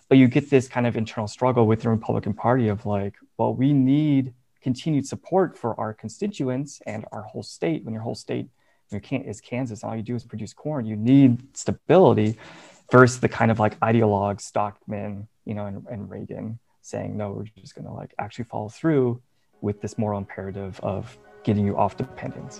But you get this kind of internal struggle with the Republican Party of like, well, we need continued support for our constituents and our whole state. When your whole state is Kansas, and all you do is produce corn, you need stability versus the kind of like ideologue Stockman, and Reagan saying, no, we're just going to like actually follow through with this moral imperative of getting you off dependence.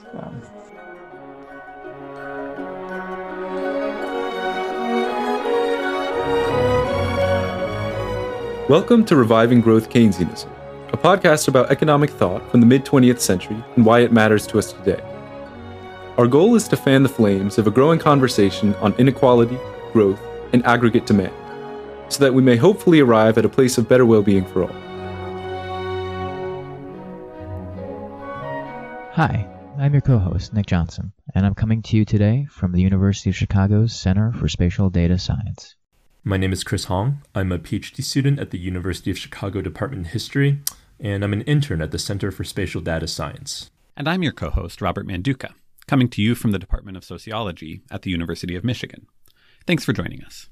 Welcome to Reviving Growth Keynesianism, a podcast about economic thought from the mid-20th century and why it matters to us today. Our goal is to fan the flames of a growing conversation on inequality, growth, and aggregate demand, so that we may hopefully arrive at a place of better well-being for all. Hi, I'm your co-host, Nick Johnson, and I'm coming to you today from the University of Chicago's Center for Spatial Data Science. My name is Chris Hong. I'm a PhD student at the University of Chicago Department of History, and I'm an intern at the Center for Spatial Data Science. And I'm your co-host, Robert Manduca, coming to you from the Department of Sociology at the University of Michigan. Thanks for joining us.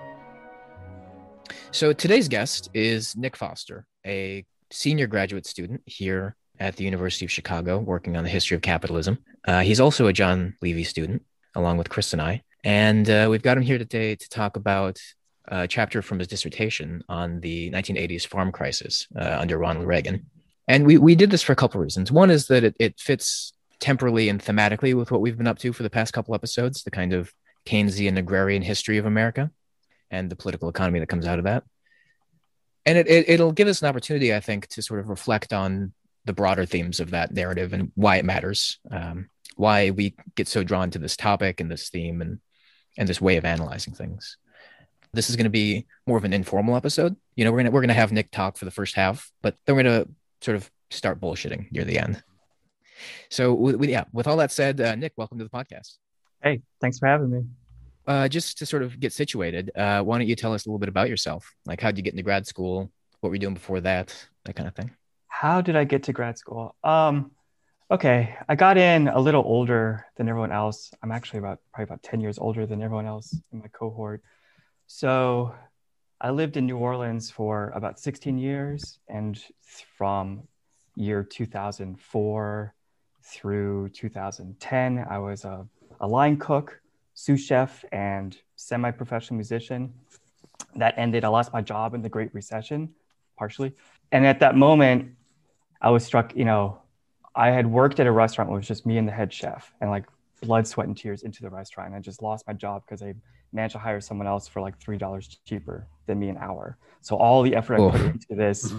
So today's guest is Nick Foster, a senior graduate student here at the University of Chicago working on the history of capitalism. He's also a John Levy student, along with Chris and I. And we've got him here today to talk about a chapter from his dissertation on the 1980s farm crisis under Ronald Reagan. And we did this for a couple of reasons. One is that it fits temporally and thematically with what we've been up to for the past couple episodes, the kind of Keynesian agrarian history of America and the political economy that comes out of that. And it'll give us an opportunity, I think, to sort of reflect on the broader themes of that narrative and why it matters, why we get so drawn to this topic and this theme and this way of analyzing things. This is going to be more of an informal episode. We're going to have Nick talk for the first half, but then we're going to sort of start bullshitting near the end. So with all that said, Nick, welcome to the podcast. Hey, thanks for having me. Just to sort of get situated, why don't you tell us a little bit about yourself? Like, how'd you get into grad school? What were you doing before that kind of thing? How did I get to grad school? Okay, I got in a little older than everyone else. I'm actually probably about 10 years older than everyone else in my cohort. So I lived in New Orleans for about 16 years, and from year 2004 through 2010, I was a line cook, sous chef, and semi-professional musician. That ended. I lost my job in the Great Recession, partially. And at that moment, I was struck, I had worked at a restaurant where it was just me and the head chef, and like blood, sweat, and tears into the restaurant. And I just lost my job because I managed to hire someone else for like $3 cheaper than me an hour. So all the effort I put into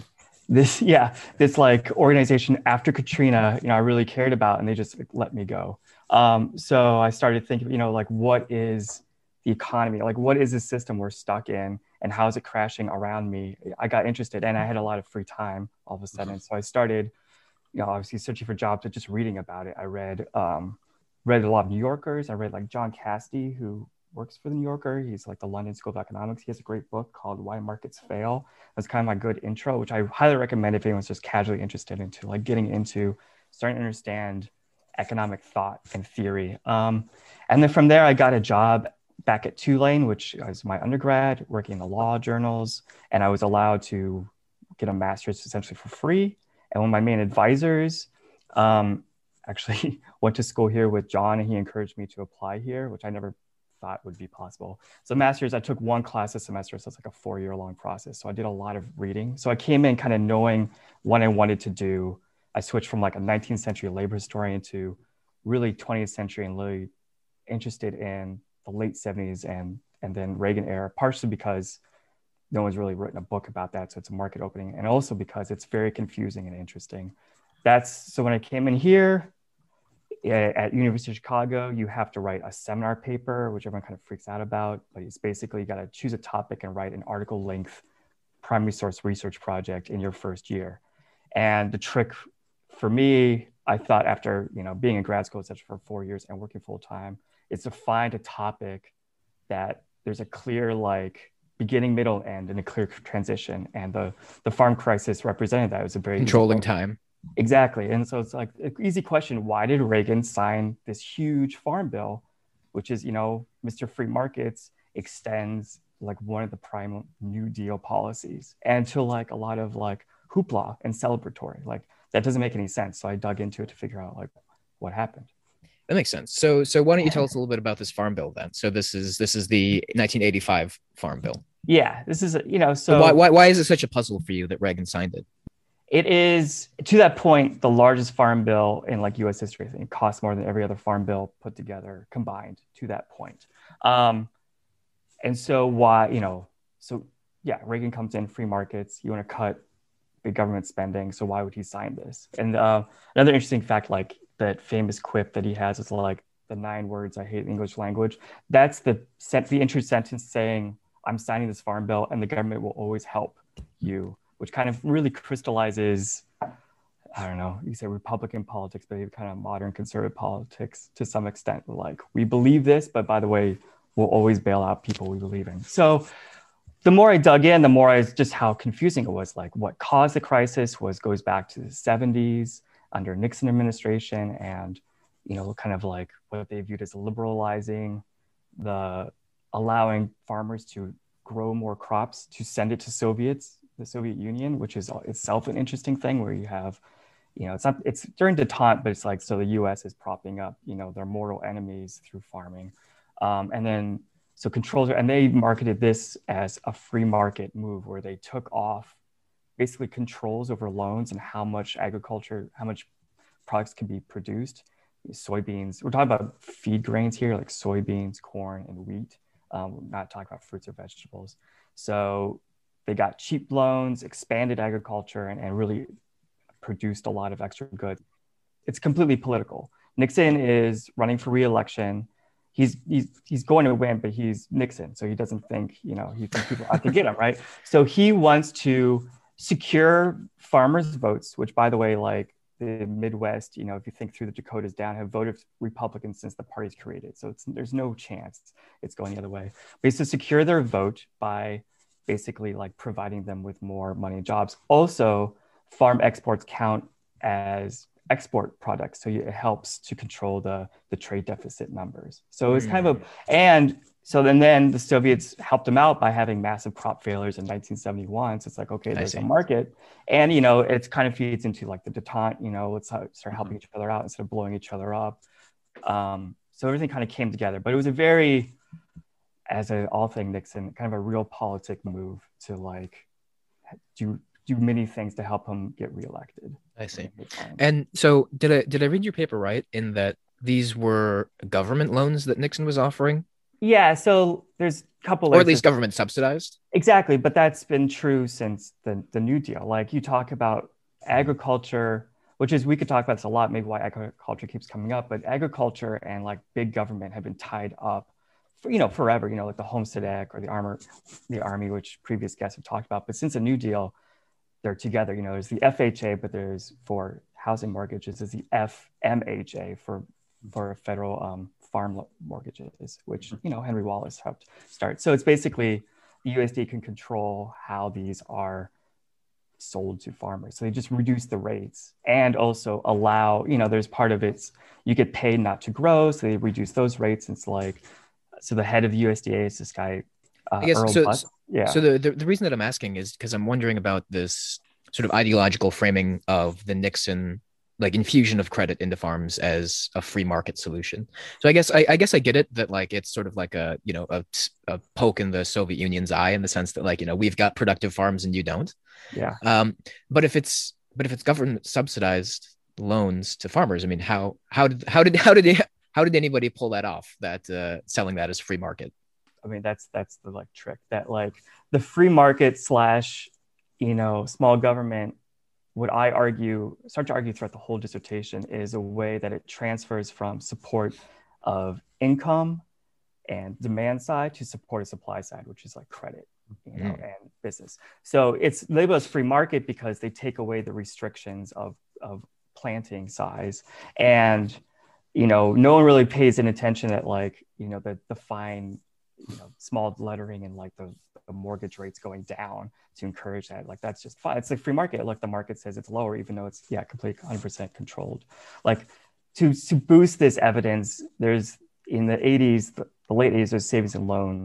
this like organization after Katrina, I really cared about, and they just let me go. So I started thinking, like, what is the economy? Like, what is this system we're stuck in, and how is it crashing around me? I got interested, and I had a lot of free time all of a sudden. So I started, obviously searching for jobs, but just reading about it. I read a lot of New Yorkers. I read like John Cassidy, who works for the New Yorker. He's like the London School of Economics. He has a great book called Why Markets Fail. That's kind of my good intro, which I highly recommend if anyone's just casually interested into like getting into starting to understand economic thought and theory. And then from there, I got a job back at Tulane, which was my undergrad, working in the law journals. And I was allowed to get a master's essentially for free. And one of my main advisors actually went to school here with John, and he encouraged me to apply here, which I never thought would be possible. So master's, I took one class a semester, so it's like a 4-year-long process. So I did a lot of reading. So I came in kind of knowing what I wanted to do. I switched from like a 19th century labor historian to really 20th century and really interested in the late 70s and then Reagan era, partially because no one's really written a book about that. So it's a market opening, and also because it's very confusing and interesting. So when I came in here at University of Chicago, you have to write a seminar paper, which everyone kind of freaks out about, but it's basically you got to choose a topic and write an article length primary source research project in your first year. And the trick for me, I thought after, being in grad school, essentially for 4 years and working full time, is to find a topic that there's a clear like beginning, middle, end, and a clear transition. And the farm crisis represented that. It was a very controlling time. Exactly. And so it's like an easy question. Why did Reagan sign this huge farm bill, which is, Mr. Free Markets extends, like one of the prime New Deal policies, and to like a lot of like hoopla and celebratory. Like that doesn't make any sense. So I dug into it to figure out like what happened. That makes sense. So why don't you tell us a little bit about this farm bill then? So this is the 1985 farm bill. Yeah, this is so So why is it such a puzzle for you that Reagan signed it? It is, to that point, the largest farm bill in like U.S. history. I think it costs more than every other farm bill put together combined to that point. And so Reagan comes in, free markets. You want to cut big government spending, so why would he sign this? And another interesting fact, like that famous quip that he has is like the 9 words, "I hate the English language." That's the intro sentence saying, "I'm signing this farm bill, and the government will always help you," which kind of really crystallizes, I don't know, you say Republican politics, but kind of modern conservative politics to some extent. Like, we believe this, but by the way, we'll always bail out people we believe in. So the more I dug in, the more I just how confusing it was. Like what caused the crisis goes back to the 70s under Nixon administration, and, kind of like what they viewed as liberalizing allowing farmers to grow more crops to send it to the Soviet Union, which is itself an interesting thing where you have, it's during detente, but it's like, so the US is propping up, their mortal enemies through farming. And then, so and they marketed this as a free market move where they took off basically controls over loans and how much products can be produced. Soybeans, we're talking about feed grains here, like soybeans, corn, and wheat. We're not talking about fruits or vegetables. So they got cheap loans, expanded agriculture, and really produced a lot of extra goods. It's completely political. Nixon is running for re-election. He's going to win, but he's Nixon, so he doesn't think, he thinks people out to get him, right? So he wants to secure farmers' votes, which, by the way, like the Midwest, if you think through the Dakotas down, have voted Republican since the party's created. So there's no chance it's going the other way. But he's to secure their vote by basically like providing them with more money and jobs. Also, farm exports count as export products, so it helps to control the trade deficit numbers. So it's kind of and so then the Soviets helped them out by having massive crop failures in 1971. So it's like, okay, there's a market, and it kind of feeds into like the detente. Let's start helping each other out instead of blowing each other up. So everything kind of came together, but it was a very, as all thing Nixon, kind of a realpolitik move to like do many things to help him get reelected. I see. And so did I read your paper right in that these were government loans that Nixon was offering? Yeah, so there's a couple, or at least government subsidized. Exactly, but that's been true since the New Deal. Like you talk about agriculture, which is, we could talk about this a lot, maybe why agriculture keeps coming up, but agriculture and like big government have been tied up for, forever, like the Homestead Act or the Army, which previous guests have talked about. But since the New Deal, they're together. There's the FHA, but there's, for housing mortgages, there's the FMHA for federal farm mortgages, which, Henry Wallace helped start. So it's basically the USD can control how these are sold to farmers. So they just reduce the rates and also allow, there's part of it's, you get paid not to grow. So they reduce those rates. It's like, so the head of the USDA is this guy, I guess, Earl Butz. Yeah. So the reason that I'm asking is because I'm wondering about this sort of ideological framing of the Nixon like infusion of credit into farms as a free market solution. So I guess I get it that like it's sort of like a poke in the Soviet Union's eye in the sense that like we've got productive farms and you don't. Yeah. But if it's government subsidized loans to farmers, I mean, how did anybody pull that off? That selling that as free market? I mean, that's the like trick, that like the free market / small government, what I start to argue throughout the whole dissertation, is a way that it transfers from support of income and demand side to support a supply side, which is like credit, and business. So it's labeled as free market because they take away the restrictions of planting size, and no one really pays any attention that like the fine small lettering and like the mortgage rates going down to encourage that. Like that's just fine. It's like free market. Like the market says it's lower, even though it's completely 100% controlled. Like to boost this evidence, there's in the 80s, the late 80s, there's savings and loan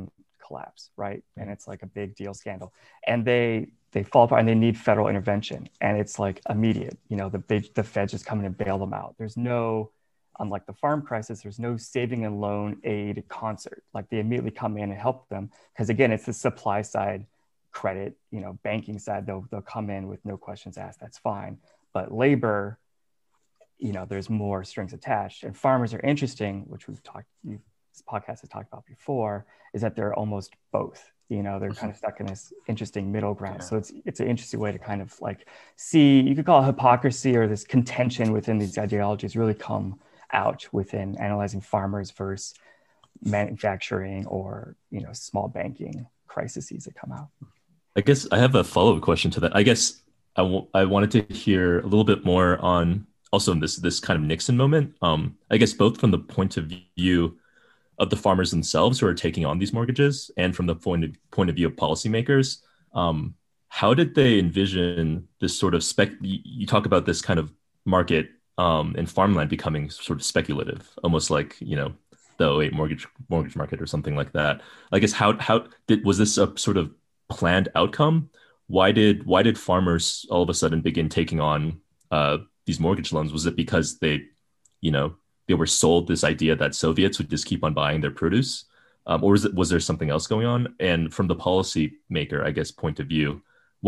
collapse, right? And it's like a big deal scandal, and they fall apart and they need federal intervention, and it's like immediate. The Fed just come in and bail them out. There's no, unlike the farm crisis, there's no saving and loan aid concert. Like they immediately come in and help them because again, it's the supply side credit, banking side, they'll come in with no questions asked. That's fine. But labor, there's more strings attached. And farmers are interesting, which this podcast has talked about before, is that they're almost both. They're kind of stuck in this interesting middle ground. So it's an interesting way to kind of like see, you could call it hypocrisy or this contention within these ideologies really come out within analyzing farmers versus manufacturing or, small banking crises that come out. I guess I have a follow-up question to that. I guess I wanted to hear a little bit more on also this kind of Nixon moment. I guess both from the point of view of the farmers themselves who are taking on these mortgages and from the point of view of policymakers. How did they envision this sort of you talk about this kind of market in farmland becoming sort of speculative, almost like, the 2008 mortgage market or something like that. I guess was this a sort of planned outcome? Why did farmers all of a sudden begin taking on these mortgage loans? Was it because they were sold this idea that Soviets would just keep on buying their produce? Or was there something else going on? And from the policymaker, I guess, point of view,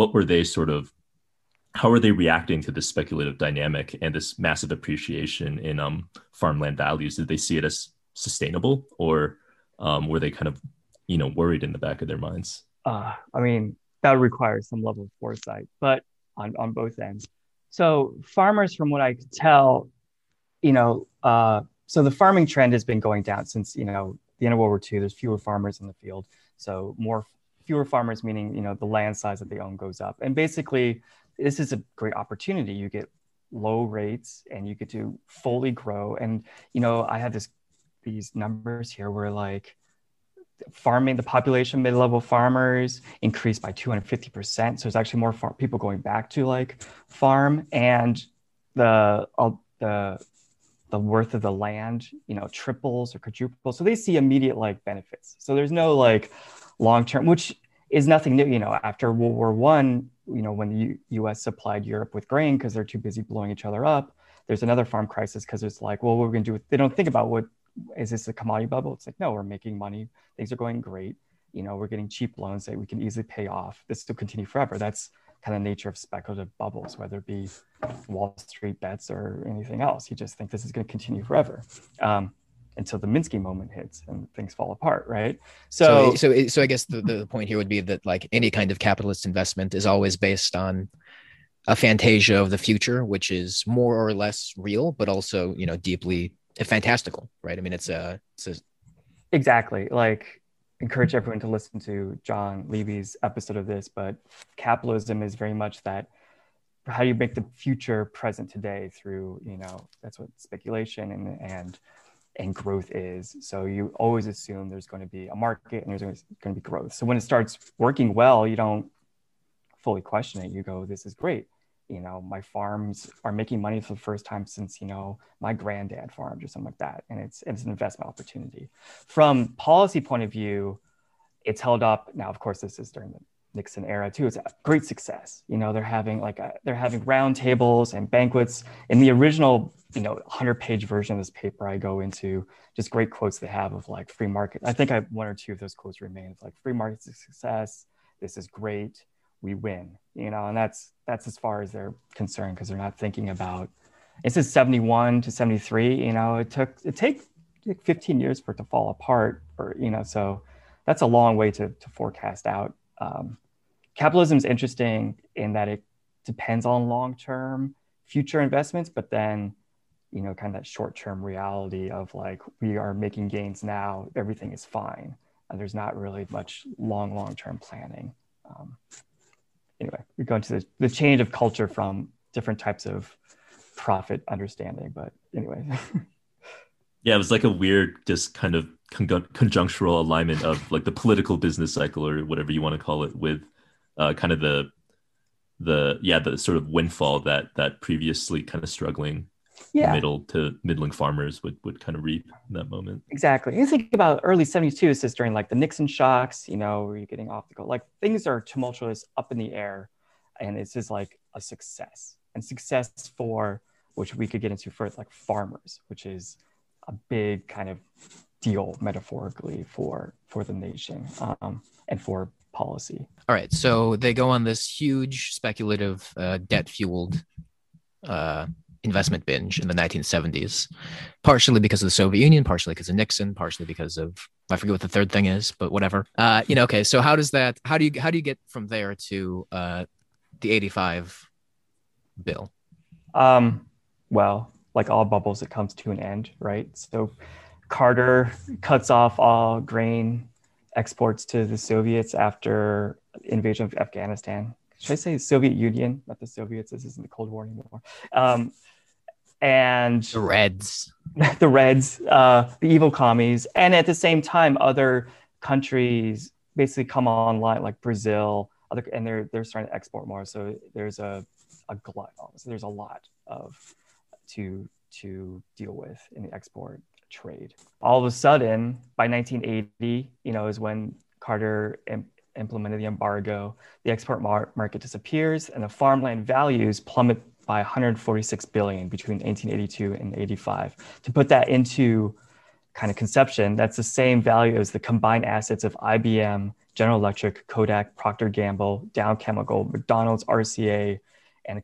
how are they reacting to this speculative dynamic and this massive appreciation in farmland values? Did they see it as sustainable, or were they kind of, worried in the back of their minds? That would require some level of foresight, but on both ends. So farmers, from what I could tell, so the farming trend has been going down since, the end of World War II. There's fewer farmers in the field. So fewer farmers, meaning, the land size that they own goes up. And basically, this is a great opportunity. You get low rates and you get to fully grow. And, I had these numbers here where like the population, mid-level farmers increased by 250%. So there's actually more people going back to like farm, and the worth of the land, triples or quadruples. So they see immediate like benefits. So there's no like long-term, which is nothing new. After World War I, when the U.S. supplied Europe with grain because they're too busy blowing each other up, there's another farm crisis because it's like, well, what we're going to do? They don't think about is this a commodity bubble? It's like, no, we're making money. Things are going great. We're getting cheap loans that we can easily pay off. This will continue forever. That's kind of nature of speculative bubbles, whether it be Wall Street bets or anything else. You just think this is going to continue forever until the Minsky moment hits and things fall apart, right? So I guess the point here would be that like any kind of capitalist investment is always based on a fantasia of the future, which is more or less real, but also, deeply fantastical, right? it's exactly, like, encourage everyone to listen to John Levy's episode of this, but capitalism is very much that, how do you make the future present today through, that's what speculation and growth is. So you always assume there's going to be a market and there's going to be growth. So when it starts working well, you don't fully question it. You go, this is great. My farms are making money for the first time since, my granddad farmed or something like that. And it's an investment opportunity. From policy point of view, it's held up. Now, of course, this is during the Nixon era too. It's a great success. They're having round tables and banquets. In the original, 100-page version of this paper, I go into just great quotes they have of like free market. I think I have one or two of those quotes remain. It's like, free market's a success. This is great. We win, and that's as far as they're concerned, because they're not thinking about, this is 71 to 73, it take 15 years for it to fall apart, or, so that's a long way to forecast out. Capitalism is interesting in that it depends on long-term future investments, but then, kind of that short-term reality of like, we are making gains now, everything is fine. And there's not really much long-term planning. Anyway, we go into the change of culture from different types of profit understanding, but anyway. Yeah, it was like a weird, just kind of conjunctural alignment of like the political business cycle, or whatever you want to call it, with kind of the sort of windfall that previously kind of struggling Yeah, middle to middling farmers would kind of reap in that moment. exactly. You think about early 72, this is during like the Nixon shocks, where you're getting off the go. Like things are tumultuous up in the air. And it's just like a success. And success for, which we could get into first, like farmers, which is a big kind of deal metaphorically for the nation and for policy. All right, so they go on this huge speculative debt-fueled investment binge in the 1970s, partially because of the Soviet Union, partially because of Nixon, partially because of, I forget what the third thing is, but whatever. Okay, so how do you get from there to the 85 bill? Well, like all bubbles, it comes to an end, right? So Carter cuts off all grain exports to the Soviets after invasion of Afghanistan. Should I say Soviet Union, not the Soviets? This isn't the Cold War anymore. And the Reds, the evil commies. And at the same time, other countries basically come online, like Brazil, and they're starting to export more. So there's a glut. So there's a lot to deal with in the export trade. All of a sudden, by 1980, is when Carter implemented the embargo. The export market disappears, and the farmland values plummet by 146 billion between 1882 and 85. To put that into kind of conception, that's the same value as the combined assets of IBM, General Electric, Kodak, Procter & Gamble, Dow Chemical, McDonald's, RCA, and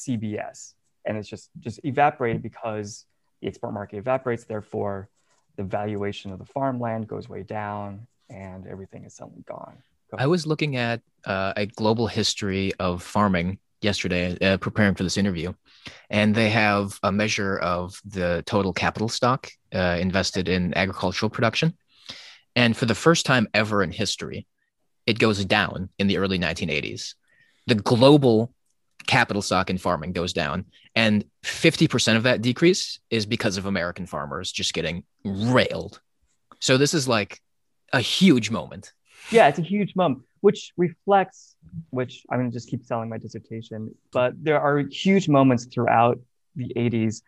CBS. And it's just evaporated because the export market evaporates. Therefore, the valuation of the farmland goes way down and everything is suddenly gone. I was looking at a global history of farming yesterday, preparing for this interview, and they have a measure of the total capital stock invested in agricultural production. And for the first time ever in history, it goes down in the early 1980s. The global capital stock in farming goes down, and 50% of that decrease is because of American farmers just getting railed. So this is like a huge moment. Yeah, it's a huge moment, which reflects, which I'm going to just keep selling my dissertation, but there are huge moments throughout the 80s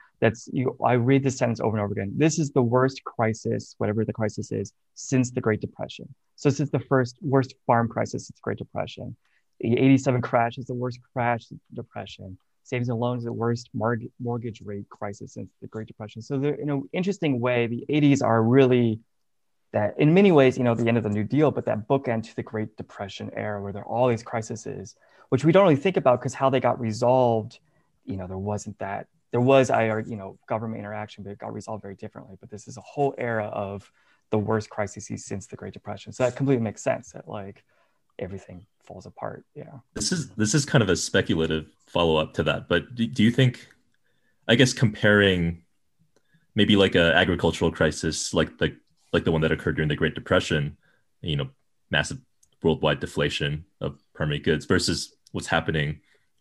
I read this sentence over and over again. This is the worst crisis, whatever the crisis is, since the Great Depression. So this is the worst farm crisis since the Great Depression. The 87 crash is the worst crash since the Depression. Savings and loans is the worst mortgage rate crisis since the Great Depression. So in an interesting way, the 80s are really that in many ways, the end of the New Deal, but that bookend to the Great Depression era where there are all these crises, which we don't really think about because how they got resolved, there wasn't that. There was, government interaction, but it got resolved very differently. But this is a whole era of the worst crises since the Great Depression. So that completely makes sense that like everything falls apart. Yeah. This is kind of a speculative follow-up to that, but do you think, I guess comparing maybe like a agricultural crisis like the one that occurred during the Great Depression, massive worldwide deflation of primary goods versus what's happening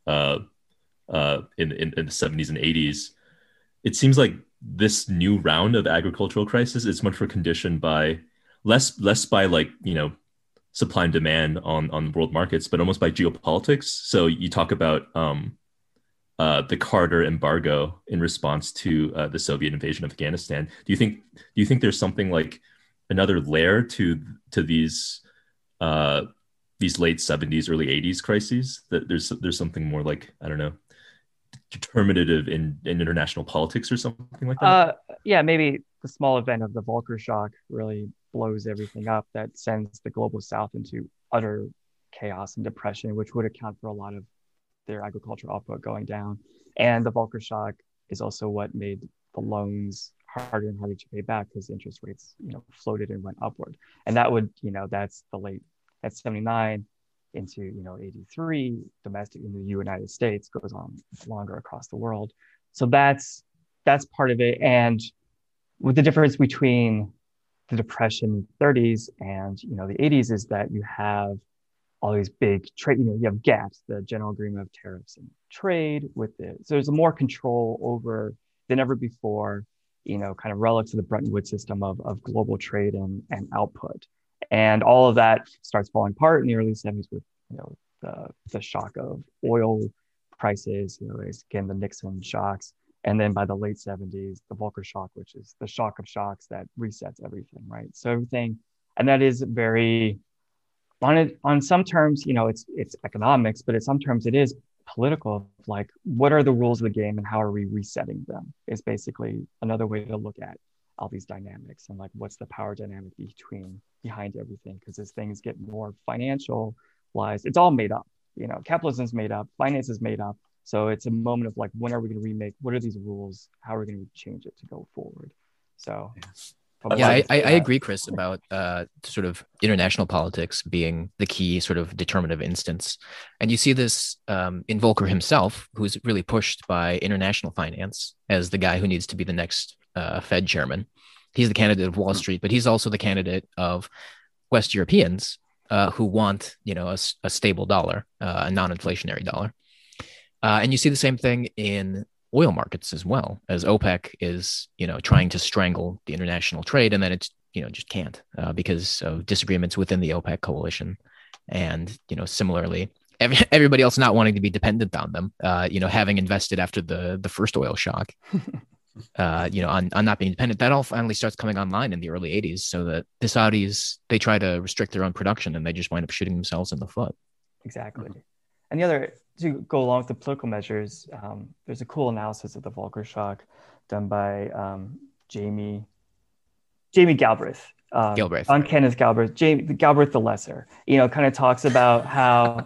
in the 70s and 80s, it seems like this new round of agricultural crisis is much more conditioned by less by like, supply and demand on world markets, but almost by geopolitics. So you talk about the Carter embargo in response to the Soviet invasion of Afghanistan. Do you think there's something like another layer to these late 70s, early 80s crises? That there's something more like, I don't know, determinative in international politics or something like that? Yeah, maybe the small event of the Volcker shock really blows everything up. That sends the global South into utter chaos and depression, which would account for a lot of their agricultural output going down. And the Volcker shock is also what made the loans harder and harder to pay back because interest rates, floated and went upward. And that would, that's 79 into, 83, domestic in the United States, goes on longer across the world. So that's part of it. And with the difference between the Depression 30s and, the 80s is that you have all these big trade, you have GATT, the General Agreement of Tariffs and Trade with it. So there's more control over than ever before, kind of relic to the Bretton Woods system of global trade and output. And all of that starts falling apart in the early 70s with, the shock of oil prices, again, the Nixon shocks. And then by the late 70s, the Volcker shock, which is the shock of shocks that resets everything, right? So everything, and that is very, on some terms, it's economics, but in some terms it is political. Like, what are the rules of the game and how are we resetting them is basically another way to look at all these dynamics, and like what's the power dynamic behind everything. Because as things get more financialized, it's all made up. Capitalism's made up, finance is made up. So it's a moment of like, when are we going to remake? What are these rules? How are we going to change it to go forward? So yeah, I agree, Chris, about sort of international politics being the key sort of determinative instance. And you see this in Volcker himself, who's really pushed by international finance as the guy who needs to be the next Fed chairman. He's the candidate of Wall Street, but he's also the candidate of West Europeans who want, a stable dollar, a non-inflationary dollar. And you see the same thing in oil markets as well, as OPEC is, trying to strangle the international trade, and then it's, just can't because of disagreements within the OPEC coalition. And, similarly, everybody else not wanting to be dependent on them, having invested after the first oil shock, on not being dependent, that all finally starts coming online in the early 80s, so that the Saudis, they try to restrict their own production and they just wind up shooting themselves in the foot. Exactly. And the other, to go along with the political measures, there's a cool analysis of the Volcker shock done by Jamie Galbraith. Galbraith. On Kenneth Galbraith, Galbraith the Lesser, kind of talks about how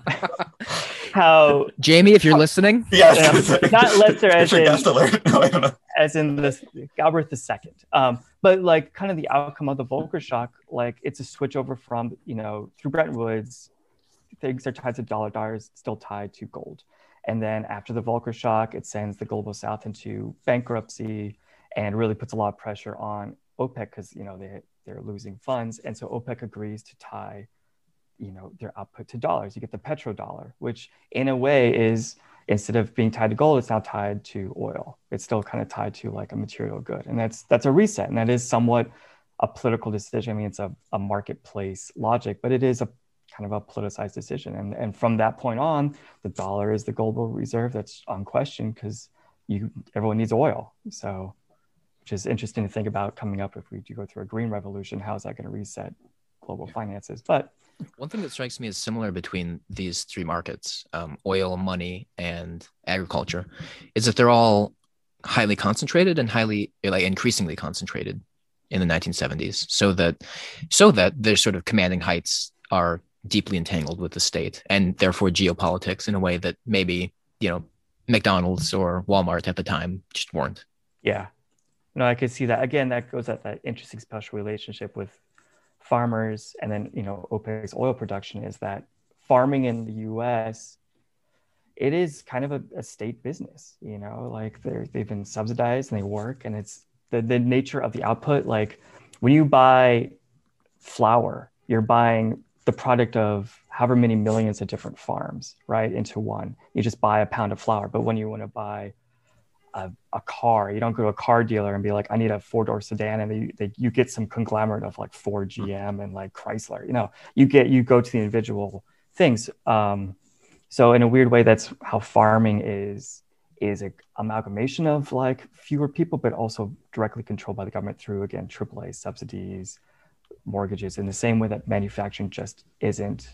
Jamie, if you're listening, not Lesser as in no, I don't know. As in this Galbraith II, but like kind of the outcome of the Volcker shock, like it's a switch over from through Bretton Woods, things are tied to dollars still tied to gold, and then after the Volcker shock, it sends the global South into bankruptcy and really puts a lot of pressure on OPEC because they're losing funds, and so OPEC agrees to tie their output to dollars. You get the petrodollar, which in a way is, instead of being tied to gold, it's now tied to oil. It's still kind of tied to like a material good. And that's a reset. And that is somewhat a political decision. I mean, it's a marketplace logic, but it is a kind of a politicized decision. And from that point on, the dollar is the global reserve that's unquestioned because everyone needs oil. So, which is interesting to think about coming up if we do go through a green revolution, how is that going to reset global finances? But one thing that strikes me as similar between these three markets, oil, money, and agriculture, is that they're all highly concentrated and increasingly concentrated in the 1970s, so that their sort of commanding heights are deeply entangled with the state and therefore geopolitics in a way that maybe, McDonald's or Walmart at the time just weren't. Yeah. No, I could see that. Again, that goes at that interesting special relationship with farmers, and then OPEC's oil production, is that farming in the US, it is kind of a state business, like they've been subsidized and they work, and it's the nature of the output. Like when you buy flour, you're buying the product of however many millions of different farms, right, into one. You just buy a pound of flour. But when you want to buy a car, you don't go to a car dealer and be like, I need a four-door sedan, and you get some conglomerate of like Ford, GM, and like Chrysler. You go to the individual things. So in a weird way, that's how farming is an amalgamation of like fewer people, but also directly controlled by the government through, again, AAA subsidies, mortgages, in the same way that manufacturing just isn't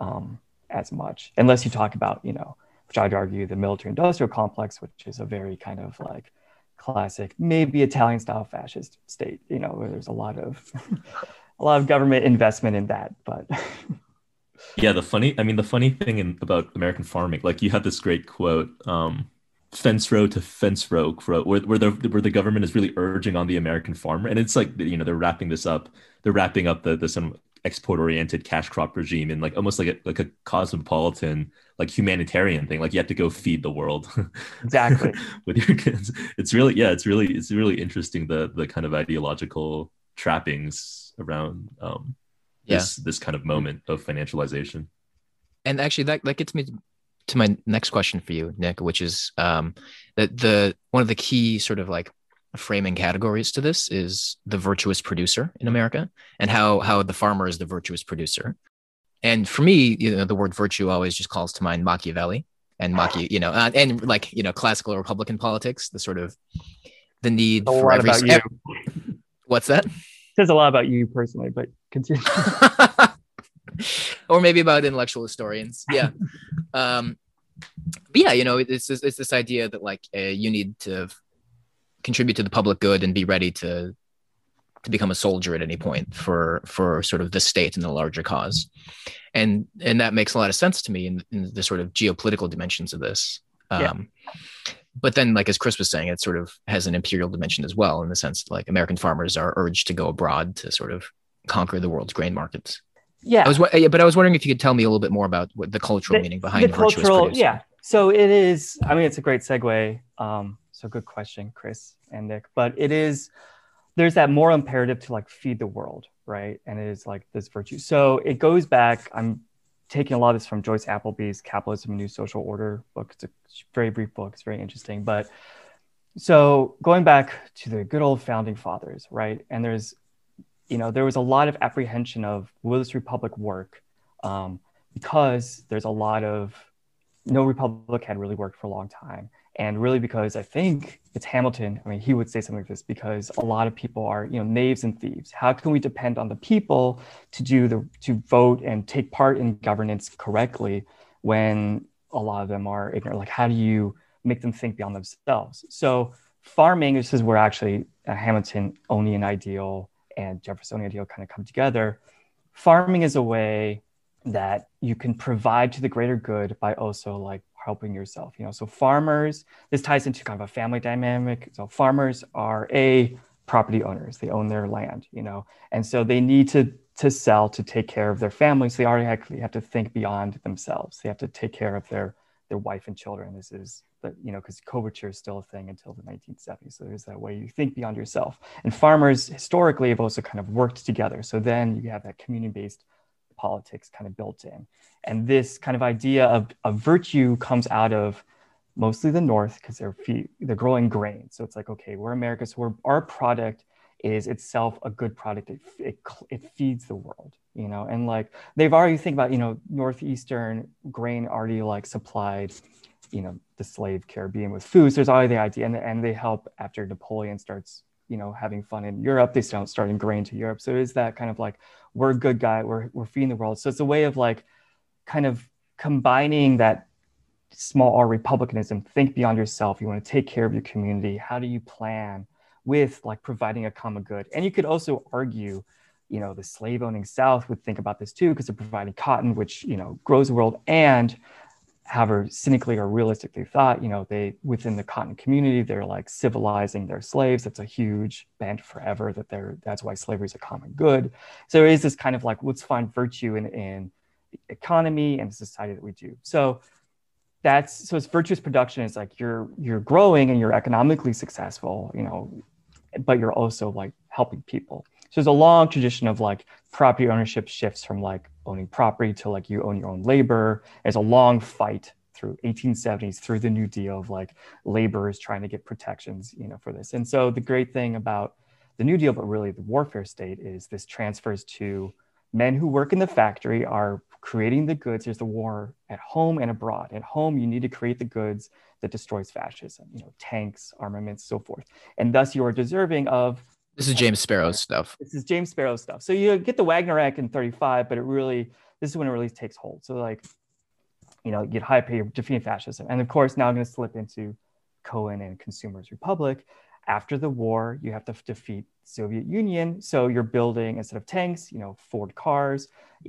as much, unless you talk about, which I'd argue the military industrial complex, which is a very kind of like classic, maybe Italian style fascist state, where there's a lot of government investment in that. But yeah, the funny thing about American farming, like you had this great quote, fence row to fence row, where the government is really urging on the American farmer. And it's like, they're wrapping up the export-oriented cash crop regime in like almost like a cosmopolitan, like humanitarian thing. Like you have to go feed the world exactly with your kids. It's really interesting the kind of ideological trappings around this kind of moment of financialization. And actually that gets me to my next question for you, Nick, which is that one of the key sort of like framing categories to this is the virtuous producer in America, and how the farmer is the virtuous producer. And for me, the word virtue always just calls to mind Machiavelli, and and like, classical Republican politics, the sort of the need a for lot about you. What's that? Says a lot about you personally, but continue. Or maybe about intellectual historians. Yeah. But yeah, it's this idea that like you need to contribute to the public good and be ready to become a soldier at any point for sort of the state and the larger cause. And that makes a lot of sense to me in the sort of geopolitical dimensions of this. But then, like, as Chris was saying, it sort of has an imperial dimension as well, in the sense that, like, American farmers are urged to go abroad to sort of conquer the world's grain markets. Yeah. But I was wondering if you could tell me a little bit more about what the cultural meaning behind the virtuous cultural, producing. yeah. So it is, I mean, it's a great segue. So good question, Chris and Nick. But there's that moral imperative to like feed the world, right? And it is like this virtue. So it goes back, I'm taking a lot of this from Joyce Appleby's Capitalism and New Social Order book. It's a very brief book. It's very interesting. But so going back to the good old founding fathers, right? And there was a lot of apprehension of will this republic work? Because there's a lot of, no republic had really worked for a long time. And really because I think it's Hamilton, I mean, he would say something like this, because a lot of people are, knaves and thieves. How can we depend on the people to vote and take part in governance correctly when a lot of them are ignorant? Like, how do you make them think beyond themselves? So farming, this is where actually Hamiltonian ideal and Jeffersonian ideal kind of come together. Farming is a way that you can provide to the greater good by also like helping yourself, so farmers, this ties into kind of a family dynamic. So farmers are property owners, they own their land, and so they need to sell to take care of their families. They already actually have to think beyond themselves. They have to take care of their wife and children. This is because coverture is still a thing until the 1970s. So there's that way you think beyond yourself. And farmers historically have also kind of worked together. So then you have that community-based politics kind of built in. And this kind of idea of virtue comes out of mostly the North, because they're growing grain. So it's like, okay, we're America, so our product is itself a good product. It feeds the world, and like they've already think about, Northeastern grain already like supplied, the slave Caribbean with food. So there's already the idea, and they help after Napoleon starts having fun in Europe, they start grain to Europe. So it is that kind of like, we're a good guy, we're feeding the world. So it's a way of like kind of combining that small r republicanism, think beyond yourself. You want to take care of your community. How do you plan with like providing a common good? And you could also argue, the slave owning South would think about this too, because they're providing cotton, which, grows the world. And however cynically or realistically thought, they, within the cotton community, they're like civilizing their slaves. That's a huge bent forever, that's why slavery is a common good. So there is this kind of like, let's find virtue in economy and society that we do. So it's virtuous production is like you're growing and you're economically successful, but you're also like helping people. So there's a long tradition of like property ownership shifts from like owning property to like you own your own labor. There's a long fight through 1870s, through the New Deal, of like laborers trying to get protections, for this. And so the great thing about the New Deal, but really the warfare state, is this transfers to men who work in the factory are creating the goods. There's the war at home and abroad. At home, you need to create the goods that destroys fascism, tanks, armaments, so forth. And thus you are deserving of. This is James Sparrow's stuff. This is James Sparrow's stuff. So you get the Wagner Act in 1935, but this is when it really takes hold. So like, you get high pay, defeating fascism. And of course, now I'm going to slip into Cohen and Consumers Republic. After the war, you have to defeat Soviet Union. So you're building, instead of tanks, Ford cars,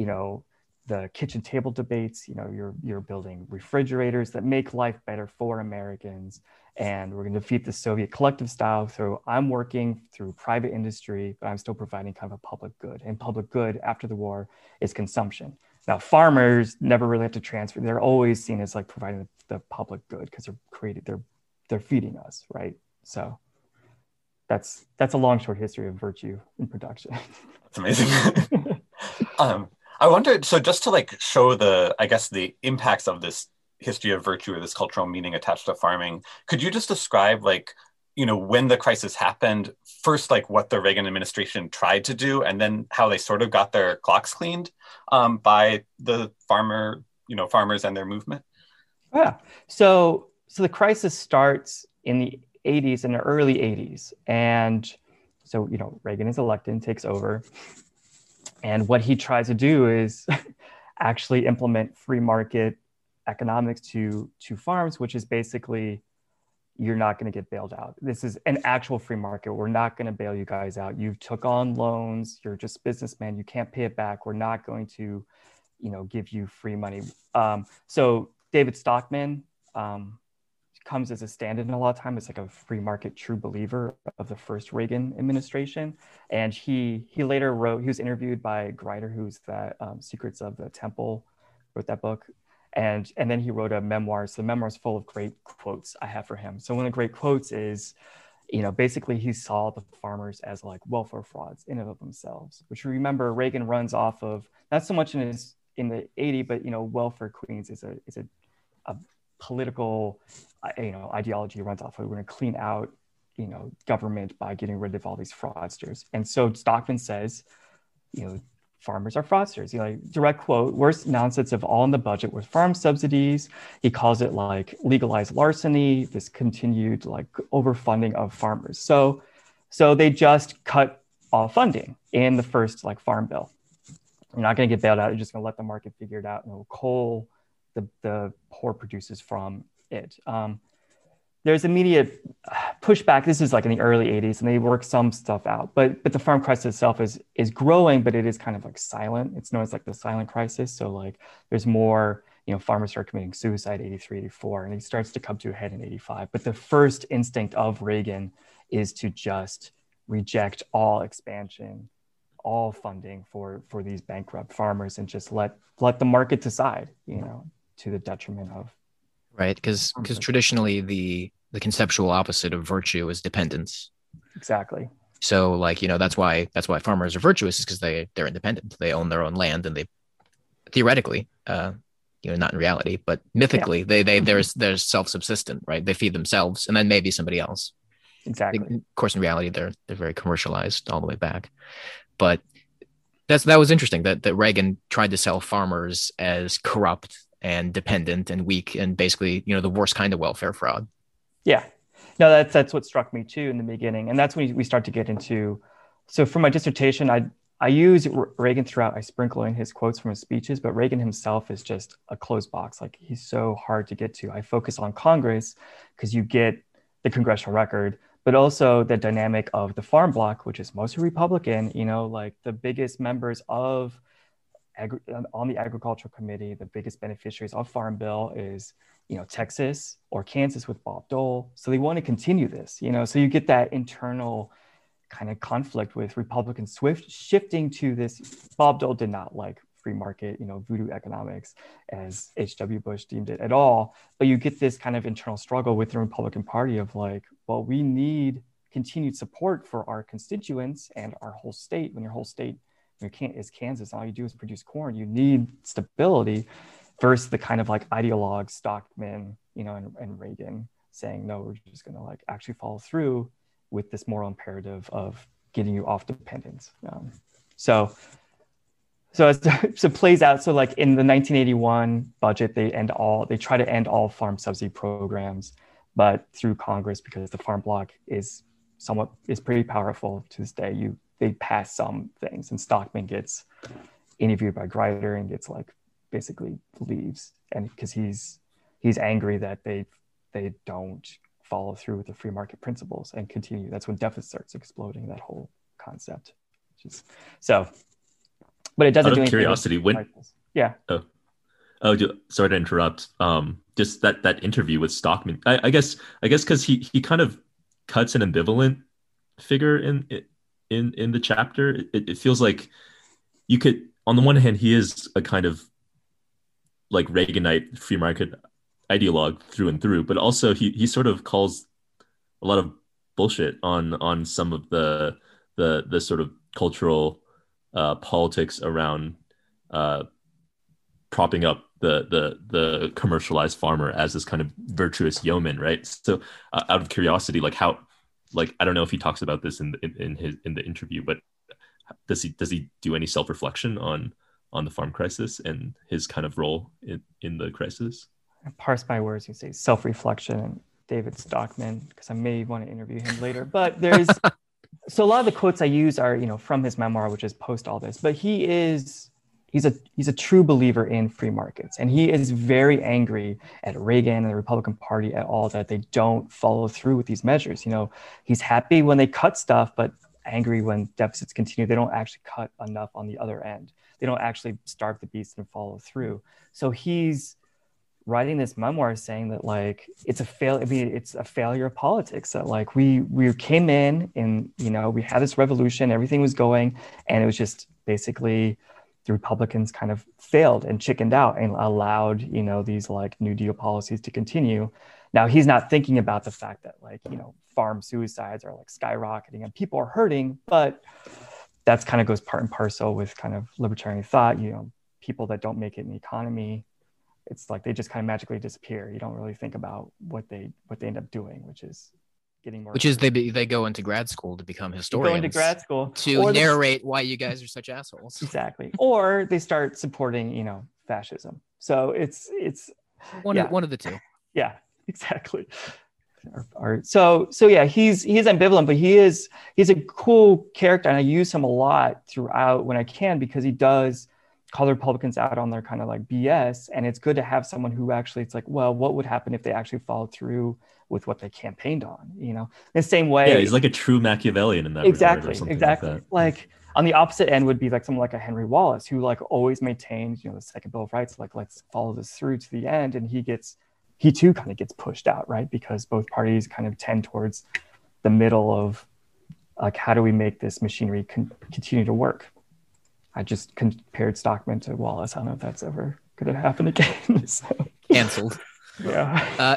the kitchen table debates, you're building refrigerators that make life better for Americans. And we're going to defeat the Soviet collective style. So I'm working through private industry, but I'm still providing kind of a public good. And public good after the war is consumption. Now, farmers never really have to transfer. They're always seen as like providing the public good because they're feeding us, right? So that's a long, short history of virtue in production. That's amazing. I wondered, so just to like show the impacts of this history of virtue or this cultural meaning attached to farming, could you just describe like, when the crisis happened, first, like what the Reagan administration tried to do, and then how they sort of got their clocks cleaned by the farmers and their movement? Yeah. So the crisis starts in the 80s, in the early 80s. And so, Reagan is elected and takes over. And what he tries to do is actually implement free market economics to farms, which is basically you're not going to get bailed out. This is an actual free market. We're not going to bail you guys out. You took on loans. You're just businessmen. You can't pay it back. We're not going to, give you free money. So David Stockman comes as a stand-in a lot of time. It's like a free market true believer of the first Reagan administration. And he later wrote, he was interviewed by Greider, who's that Secrets of the Temple, wrote that book. And then he wrote a memoir. So the memoir is full of great quotes I have for him. So one of the great quotes is, basically he saw the farmers as like welfare frauds in and of themselves, which remember Reagan runs off of, not so much in the 80s, but welfare queens is a political ideology runs off of. We're going to clean out government by getting rid of all these fraudsters. And so Stockman says, farmers are fraudsters. Direct quote, worst nonsense of all in the budget was farm subsidies. He calls it like legalized larceny, this continued like overfunding of farmers. So they just cut all funding in the first like farm bill. You're not going to get bailed out. You're just going to let the market figure it out and it'll cull the poor producers from it. There's immediate pushback. This is like in the early 80s, and they work some stuff out. But the farm crisis itself is growing, but it is kind of like silent. It's known as like the silent crisis. So like there's more, farmers start committing suicide 83, 84, and it starts to come to a head in 85. But the first instinct of Reagan is to just reject all expansion, all funding for these bankrupt farmers, and just let the market decide, to the detriment of. Right, because traditionally the conceptual opposite of virtue is dependence. Exactly. So like that's why farmers are virtuous, is because they're independent. They own their own land, and they theoretically, not in reality, but mythically, they're self-subsistent. Right, they feed themselves, and then maybe somebody else. Exactly. Of course, in reality, they're very commercialized all the way back. But that was interesting that Reagan tried to sell farmers as corrupt and dependent and weak, and basically, the worst kind of welfare fraud. Yeah, no, that's what struck me too in the beginning, and that's when we start to get into. So for my dissertation, I use Reagan throughout. I sprinkle in his quotes from his speeches, but Reagan himself is just a closed box. Like he's so hard to get to. I focus on Congress because you get the congressional record, but also the dynamic of the farm bloc, which is mostly Republican. Like the biggest members of on the agricultural committee, the biggest beneficiaries of Farm Bill is, Texas or Kansas with Bob Dole. So they want to continue this, so you get that internal kind of conflict with Republicans shifting to this. Bob Dole did not like free market, voodoo economics as H.W. Bush deemed it at all. But you get this kind of internal struggle with the Republican Party of like, well, we need continued support for our constituents and our whole state. When your whole state is Kansas, all you do is produce corn. You need stability, versus the kind of like ideologue Stockman, and Reagan saying, no, we're just going to like actually follow through with this moral imperative of getting you off dependence. So it plays out. So like in the 1981 budget, they try to end all farm subsidy programs, but through Congress, because the farm bloc is pretty powerful to this day, they pass some things, and Stockman gets interviewed by Greider and gets like basically leaves, and because he's angry that they don't follow through with the free market principles and continue. That's when deficit starts exploding, that whole concept. But it doesn't. Out of curiosity, yeah. Sorry to interrupt. Just that interview with Stockman. I guess because he kind of cuts an ambivalent figure in the chapter. It feels like you could, on the one hand, he is a kind of like Reaganite free market ideologue through and through, but also he sort of calls a lot of bullshit on some of the sort of cultural politics around propping up the commercialized farmer as this kind of virtuous yeoman, right? So out of curiosity, like how, like I don't know if he talks about this in the interview, but does he do any self-reflection on the farm crisis and his kind of role in the crisis? parse my words. You say self-reflection and David Stockman, because I may want to interview him later. But there's so a lot of the quotes I use are, from his memoir, which is post all this. But he's a true believer in free markets, and he is very angry at Reagan and the Republican Party at all that they don't follow through with these measures. He's happy when they cut stuff, but angry when deficits continue. They don't actually cut enough on the other end. They don't actually starve the beast and follow through. So he's writing this memoir saying that it's a failure of politics, that we came in and we had this revolution, everything was going, and it was just basically the Republicans kind of failed and chickened out and allowed these New Deal policies to continue. Now he's not thinking about the fact that farm suicides are skyrocketing and people are hurting, but that's kind of goes part and parcel with kind of libertarian thought. People that don't make it in the economy, it's they just kind of magically disappear. You don't really think about what they end up doing, which is getting more. Which is they go into grad school to become historians. Go into grad school to narrate why you guys are such assholes. Exactly. Or they start supporting, fascism. So it's one of the two. Yeah, exactly. So yeah, he's ambivalent, but he's a cool character, and I use him a lot throughout when I can, because he does call the Republicans out on their kind of BS. And it's good to have someone who actually, it's well, what would happen if they actually followed through with what they campaigned on, in the same way. Yeah, he's like a true Machiavellian in that regard or something exactly. Like that. On the opposite end would be someone like a Henry Wallace, who always maintains, the Second Bill of Rights, let's follow this through to the end. And he too kind of gets pushed out, right? Because both parties kind of tend towards the middle of how do we make this machinery continue to work? I just compared Stockman to Wallace. I don't know if that's ever going to happen again. Canceled. Yeah.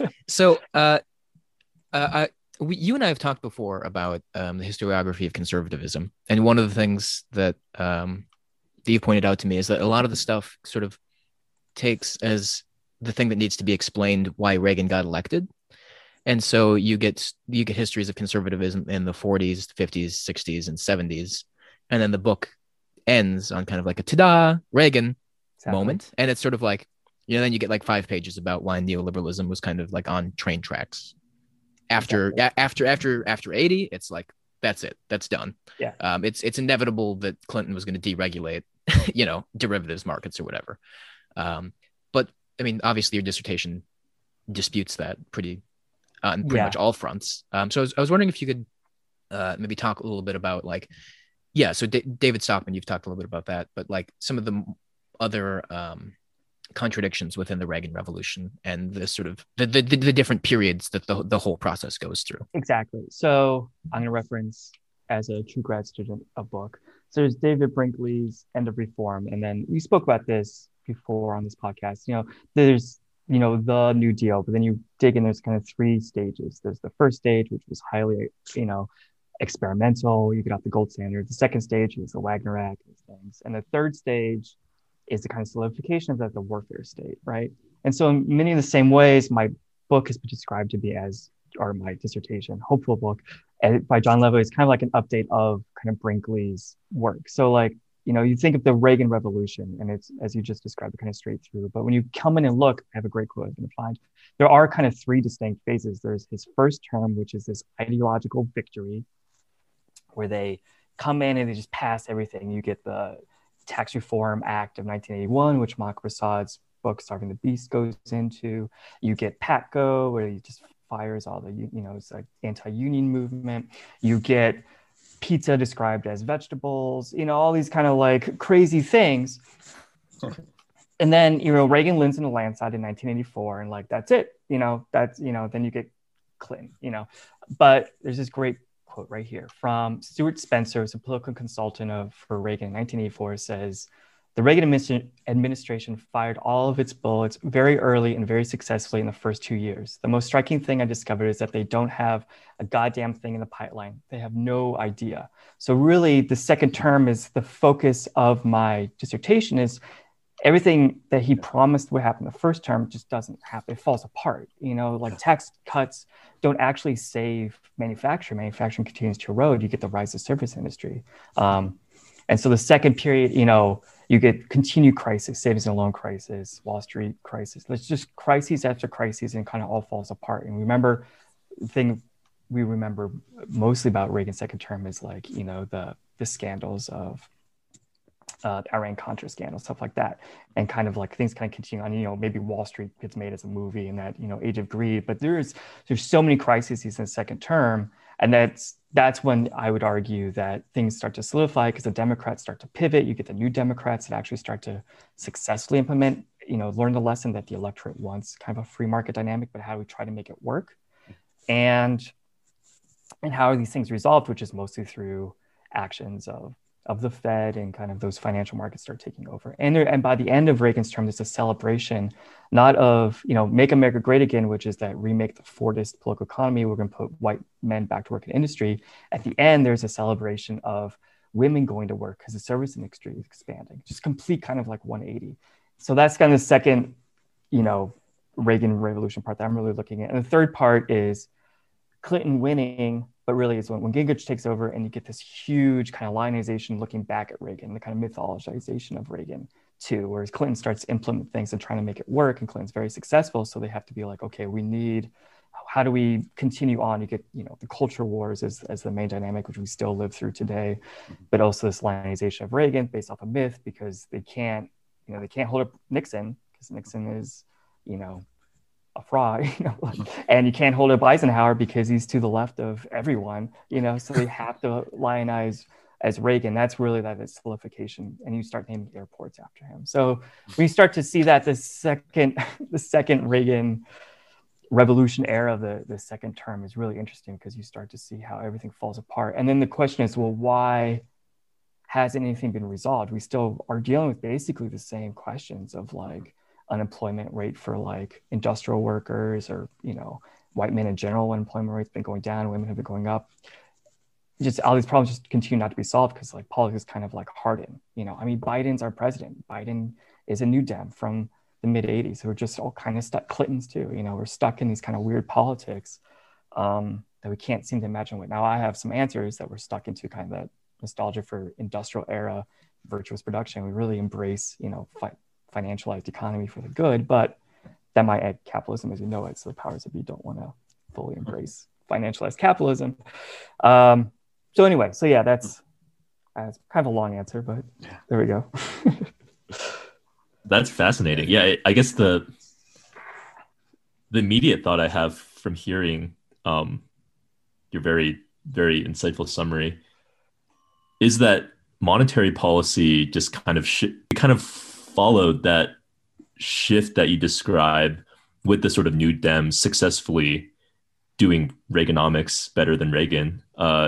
You and I have talked before about the historiography of conservatism. And one of the things that you pointed out to me is that a lot of the stuff sort of takes as the thing that needs to be explained why Reagan got elected. And so you get histories of conservatism in the 40s, 50s, 60s, and 70s. And then the book ends on kind of a ta-da Reagan moment. And it's sort of then you get 5 pages about why neoliberalism was kind of on train tracks. After 80, it's that's it, that's done. Yeah. It's inevitable that Clinton was going to deregulate, derivatives markets or whatever. But I mean, obviously your dissertation disputes that pretty on pretty much all fronts. So I was wondering if you could maybe talk a little bit about so David Stockman, you've talked a little bit about that, but some of the other contradictions within the Reagan Revolution and the sort of the different periods that the whole process goes through. Exactly. So I'm going to reference, as a true grad student, a book. So there's David Brinkley's End of Reform. And then we spoke about this before on this podcast. There's, the New Deal, but then you dig in, there's kind of 3 stages. There's the first stage, which was highly, experimental. You get off the gold standard. The second stage is the Wagner Act and things. And the third stage is the kind of solidification of that, the warfare state, right? And so in many of the same ways, my book has been described to be or my dissertation, hopeful book by John Levo, is kind of an update of kind of Brinkley's work. So you think of the Reagan Revolution, and it's, as you just described, kind of straight through. But when you come in and look, I have a great quote I'm going to find. There are kind of 3 distinct phases. There's his first term, which is this ideological victory, where they come in and they just pass everything. You get the Tax Reform Act of 1981, which Mark Rassad's book Starving the Beast goes into. You get PATCO, where he just fires all the, it's anti-union movement. You get pizza described as vegetables, all these kind of crazy things. And then, Reagan lands in the landslide in 1984, and that's it. Then you get Clinton, but there's this great quote right here from Stuart Spencer, who's a political consultant for Reagan in 1984, says, the Reagan administration fired all of its bullets very early and very successfully in the first 2 years. The most striking thing I discovered is that they don't have a goddamn thing in the pipeline. They have no idea. So really, the second term is the focus of my dissertation. Is everything that he promised would happen the first term just doesn't happen. It falls apart. Tax cuts don't actually save manufacturing. Manufacturing continues to erode. You get the rise of service industry. And And so the second period, you get continued crisis, savings and loan crisis, Wall Street crisis. There's just crises after crises, and kind of all falls apart. And remember, the thing we remember mostly about Reagan's second term is like, the scandals of the Iran-Contra scandal, stuff like that. And kind of like things kind of continue on, maybe Wall Street gets made as a movie and that, Age of Greed. But there's so many crises in the second term. And that's when I would argue that things start to solidify, because the Democrats start to pivot. You get the new Democrats that actually start to successfully implement, learn the lesson that the electorate wants kind of a free market dynamic, but how do we try to make it work? And how are these things resolved, which is mostly through actions of the Fed, and kind of those financial markets start taking over. And by the end of Reagan's term, there's a celebration, not of, make America great again, which is that remake the Fordist political economy. We're going to put white men back to work in industry. At the end, there's a celebration of women going to work because the service industry is expanding, just complete kind of like 180. So that's kind of the second, Reagan revolution part that I'm really looking at. And the third part is Clinton winning, but really it's when Gingrich takes over, and you get this huge kind of lionization looking back at Reagan, the kind of mythologization of Reagan too, whereas Clinton starts to implement things and trying to make it work, and Clinton's very successful. So they have to be like, okay, how do we continue on? You get, the culture wars as the main dynamic, which we still live through today, but also this lionization of Reagan based off a myth, because they can't hold up Nixon, because Nixon is, a fraud, and you can't hold up Eisenhower because he's to the left of everyone, so they have to lionize as Reagan. That's really that solidification, and you start naming airports after him. So we start to see that the second Reagan revolution era, the second term, is really interesting, because you start to see how everything falls apart. And then the question is, well, why hasn't anything been resolved? We still are dealing with basically the same questions of like unemployment rate for like industrial workers, or white men in general. Unemployment rate's been going down, women have been going up. Just all these problems just continue not to be solved, because like politics kind of like harden. Biden's our president. Biden is a new Dem from the mid 80s. We're just all kind of stuck. Clinton's too. We're stuck in these kind of weird politics that we can't seem to imagine. Now I have some answers that we're stuck into, kind of that nostalgia for industrial era virtuous production. We really embrace financialized economy for the good, but that might add capitalism as we know it. So the powers that be don't want to fully embrace financialized capitalism. So anyway, that's kind of a long answer, but there we go. That's fascinating. Yeah, I guess the immediate thought I have from hearing your very, very insightful summary is that monetary policy just kind of followed that shift that you describe, with the sort of new Dems successfully doing Reaganomics better than Reagan.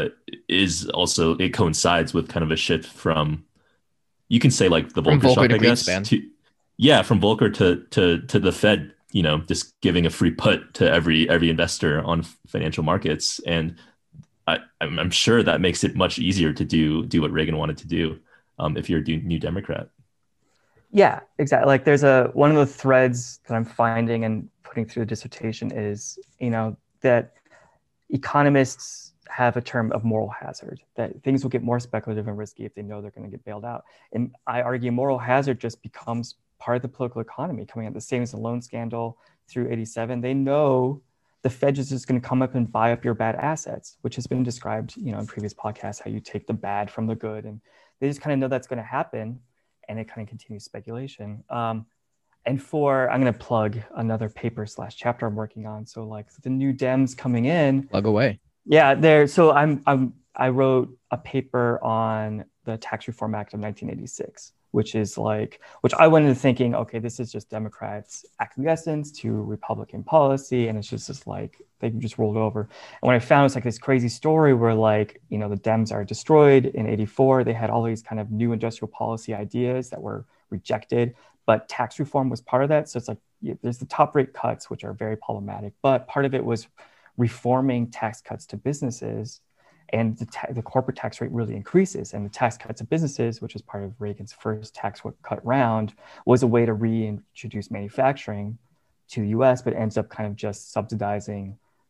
It coincides with kind of a shift from, you can say like the Volcker shock, I guess, from Volcker to the Fed, just giving a free put to every investor on financial markets. And I'm sure that makes it much easier to do what Reagan wanted to do, if you're a new Democrat. Yeah, exactly. Like there's one of the threads that I'm finding and putting through the dissertation is, that economists have a term of moral hazard, that things will get more speculative and risky if they know they're going to get bailed out. And I argue moral hazard just becomes part of the political economy, coming out of the savings and loan scandal through 87. They know the Fed is just going to come up and buy up your bad assets, which has been described, in previous podcasts, how you take the bad from the good. And they just kind of know that's going to happen. And it kind of continues speculation. And I'm going to plug another paper / chapter I'm working on. So like the new Dems coming in. Plug away. Yeah, so I wrote a paper on the Tax Reform Act of 1986, which I went into thinking, okay, this is just Democrats' acquiescence to Republican policy, and it's just like they just rolled over. And what I found was like this crazy story where like, the Dems are destroyed in 84. They had all these kind of new industrial policy ideas that were rejected, but tax reform was part of that. So it's like, there's the top rate cuts, which are very problematic, but part of it was reforming tax cuts to businesses, and the corporate tax rate really increases. And the tax cuts to businesses, which was part of Reagan's first tax cut round, was a way to reintroduce manufacturing to the US, but ends up kind of just subsidizing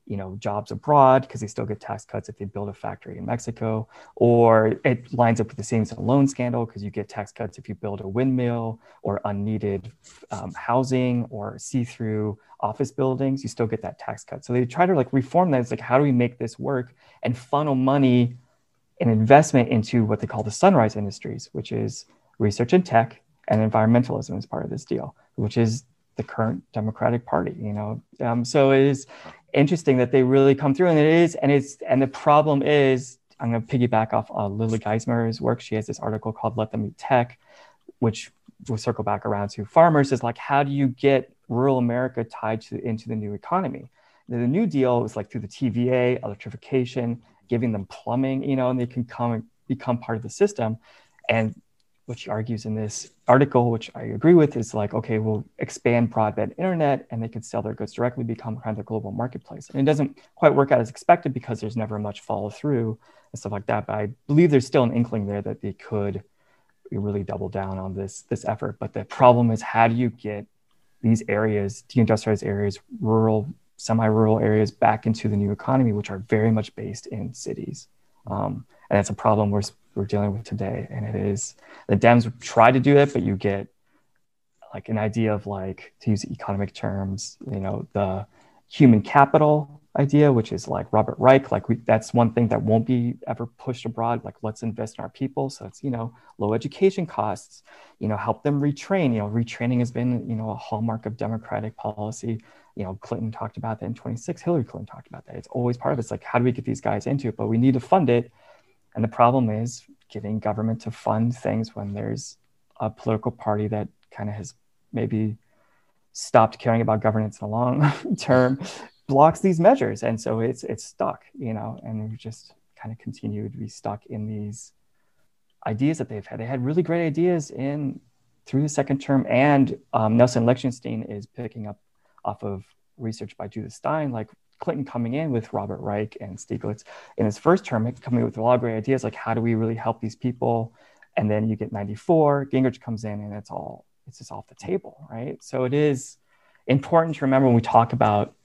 jobs abroad because they still get tax cuts if they build a factory in Mexico, or it lines up with the savings and loan scandal because you get tax cuts if you build a windmill or unneeded housing or see-through office buildings, you still get that tax cut. So they try to reform that. It's like, how do we make this work and funnel money and investment into what they call the sunrise industries, which is research and tech, and environmentalism is part of this deal, which is the current Democratic Party. So it is interesting that they really come through, and the problem is, I'm going to piggyback off Lily Geismer's work. She has this article called "Let Them Eat Tech," which will circle back around to farmers. Is like, how do you get rural America tied into the new economy? The New Deal was through the TVA, electrification, giving them plumbing, and they can become part of the system. And what she argues in this article, which I agree with, is okay, we'll expand broadband internet and they could sell their goods directly, become kind of a global marketplace. And it doesn't quite work out as expected because there's never much follow through and stuff like that. But I believe there's still an inkling there that they could really double down on this effort. But the problem is, how do you get these areas, deindustrialized areas, rural, semi-rural areas back into the new economy, which are very much based in cities? And that's a problem we're dealing with today. And it is, the Dems try to do it, but you get an idea of to use economic terms, the human capital idea, which is Robert Reich, that's one thing that won't be ever pushed abroad. Let's invest in our people. So it's, low education costs, help them retrain. Retraining has been, a hallmark of Democratic policy. Clinton talked about that in 26. Hillary Clinton talked about that. It's always part of it. It's how do we get these guys into it? But we need to fund it. And the problem is getting government to fund things when there's a political party that kind of has maybe stopped caring about governance in the long term, blocks these measures. And so it's stuck, and we just kind of continue to be stuck in these ideas that they've had. They had really great ideas through the second term. And Nelson Lichtenstein is picking up off of research by Judith Stein, Clinton coming in with Robert Reich and Stiglitz in his first term, coming with a lot of great ideas, how do we really help these people? And then you get 94, Gingrich comes in, and it's just off the table, right? So it is important to remember when we talk about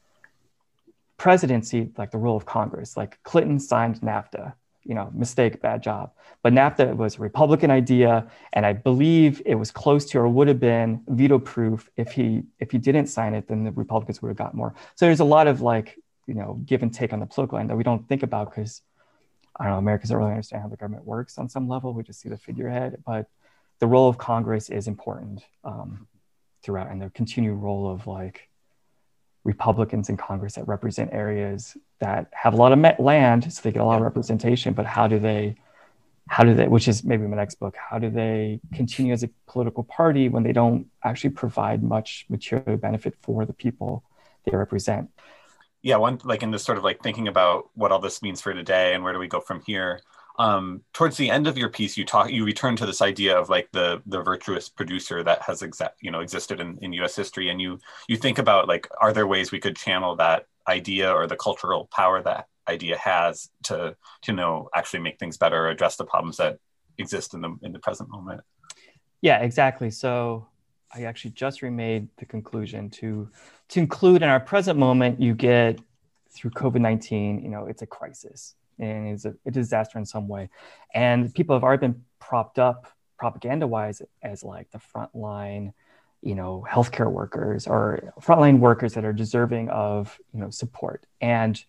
presidency, the role of Congress, Clinton signed NAFTA, mistake, bad job. But NAFTA was a Republican idea, and I believe it was close to, or would have been, veto-proof. If he didn't sign it, then the Republicans would have got more. So there's a lot of give and take on the political end that we don't think about because, I don't know, Americans don't really understand how the government works on some level. We just see the figurehead. But the role of Congress is important throughout, and the continued role of Republicans in Congress that represent areas that have a lot of land, so they get a lot of representation. But how do they, which is maybe my next book, how do they continue as a political party when they don't actually provide much material benefit for the people they represent? Yeah, one in this sort of thinking about what all this means for today and where do we go from here. Towards the end of your piece, you return to this idea of the virtuous producer that has existed in U.S. history, and you think about are there ways we could channel that idea or the cultural power that idea has to actually make things better or address the problems that exist in the present moment. Yeah, exactly. So I actually just remade the conclusion to include in our present moment, you get through COVID-19, it's a crisis and it's a disaster in some way. And people have already been propped up propaganda-wise as the frontline, healthcare workers or frontline workers that are deserving of, support. And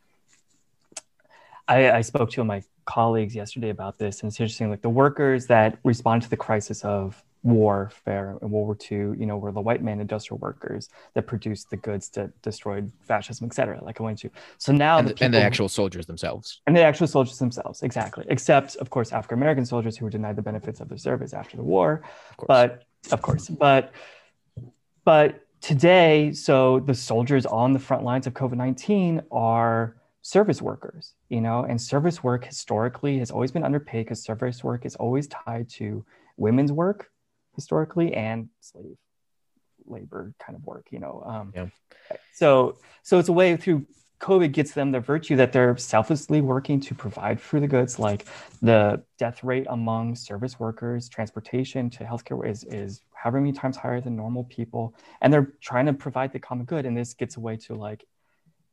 I spoke to my colleagues yesterday about this, and it's interesting, the workers that respond to the crisis of warfare in World War II, were the white man industrial workers that produced the goods that destroyed fascism, et cetera, I went to. So now and the actual soldiers themselves. And the actual soldiers themselves, exactly. Except, of course, African-American soldiers who were denied the benefits of their service after the war. But today, so the soldiers on the front lines of COVID-19 are service workers, and service work historically has always been underpaid because service work is always tied to women's work historically and slave labor kind of work, So it's a way through COVID gets them the virtue that they're selflessly working to provide for the goods. The death rate among service workers, transportation to healthcare is however many times higher than normal people. And they're trying to provide the common good. And this gets away to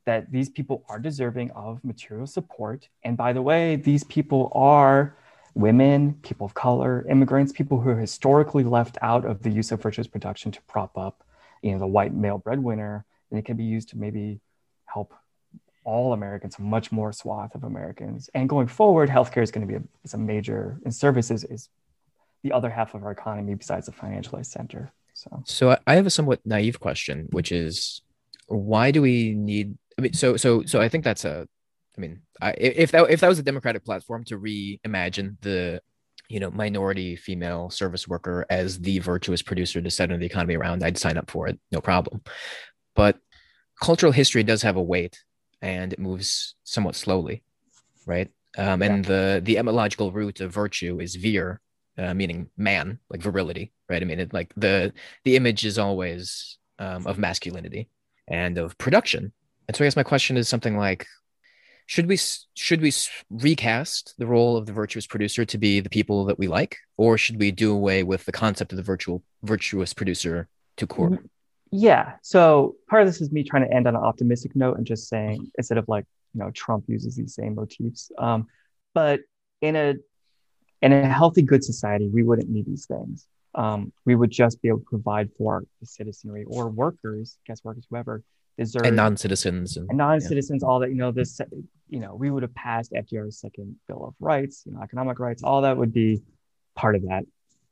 that these people are deserving of material support. And by the way, these people are women, people of color, immigrants, people who are historically left out of the use of virtuous production to prop up, the white male breadwinner. And it can be used to maybe help all Americans, a much more swath of Americans. And going forward, healthcare is going to be a major, and services is the other half of our economy besides the financialized center. So I have a somewhat naive question, which is, why do we need? I mean, so I think that's a. I mean, if that was a Democratic platform to reimagine the, minority female service worker as the virtuous producer to center the economy around, I'd sign up for it, no problem. But cultural history does have a weight, and it moves somewhat slowly, right? And the etymological root of virtue is vir, meaning man, like virility, right? I mean, the image is always of masculinity and of production. And so I guess my question is something like, should we recast the role of the virtuous producer to be the people that we like, or should we do away with the concept of the virtuous producer to core? Yeah. So part of this is me trying to end on an optimistic note and just saying, instead of Trump uses these same motifs, but in a healthy, good society, we wouldn't need these things. We would just be able to provide for the citizenry or workers, guest workers, whoever deserve, and non-citizens all that. We would have passed FDR's second Bill of Rights, economic rights, all that would be part of that.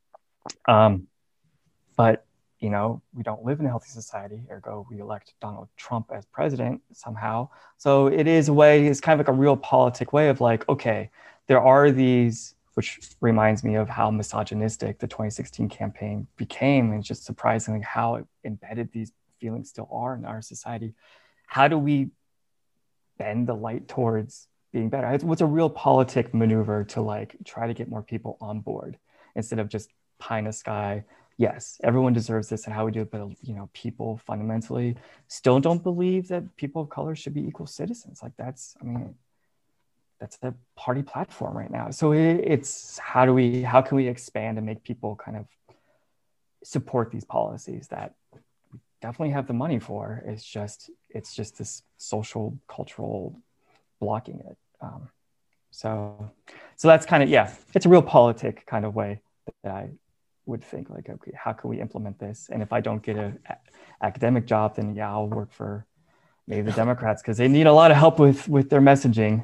But we don't live in a healthy society, ergo we elect Donald Trump as president somehow. So it is it's kind of like a realpolitik way of okay, there are these, which reminds me of how misogynistic the 2016 campaign became, and just surprisingly how embedded these feelings still are in our society. How do we bend the light towards being better? It's a realpolitik maneuver to try to get more people on board instead of just pie in the sky. Yes, everyone deserves this and how we do it, but people fundamentally still don't believe that people of color should be equal citizens. That's the party platform right now. So it's how can we expand and make people kind of support these policies that we definitely have the money for. It's just this social cultural blocking it. So that's kind of, it's a realpolitik kind of way that I would think okay, how can we implement this? And if I don't get an academic job, then I'll work for maybe the Democrats, because they need a lot of help with their messaging.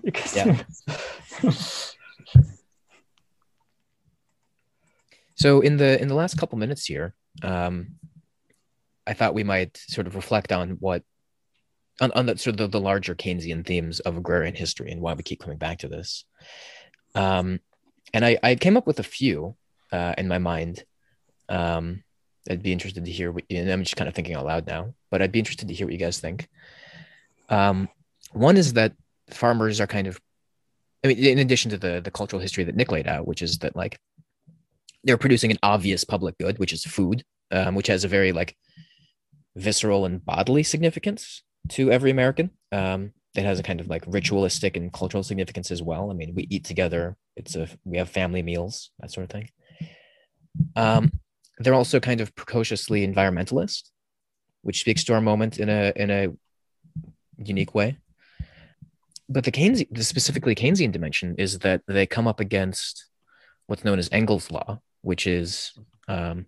So in the last couple minutes here, I thought we might sort of reflect on the sort of the larger Keynesian themes of agrarian history and why we keep coming back to this. And I came up with a few in my mind. I'd be interested to hear and I'm just kind of thinking out loud now, but I'd be interested to hear what you guys think. One is that farmers are kind of, in addition to the cultural history that Nick laid out, which is that they're producing an obvious public good, which is food, which has a very visceral and bodily significance to every American. It has a kind of ritualistic and cultural significance as well. I mean, we eat together. We have family meals, that sort of thing. They're also kind of precociously environmentalist, which speaks to our moment in a unique way. But the specifically Keynesian dimension is that they come up against what's known as Engels' law, which is the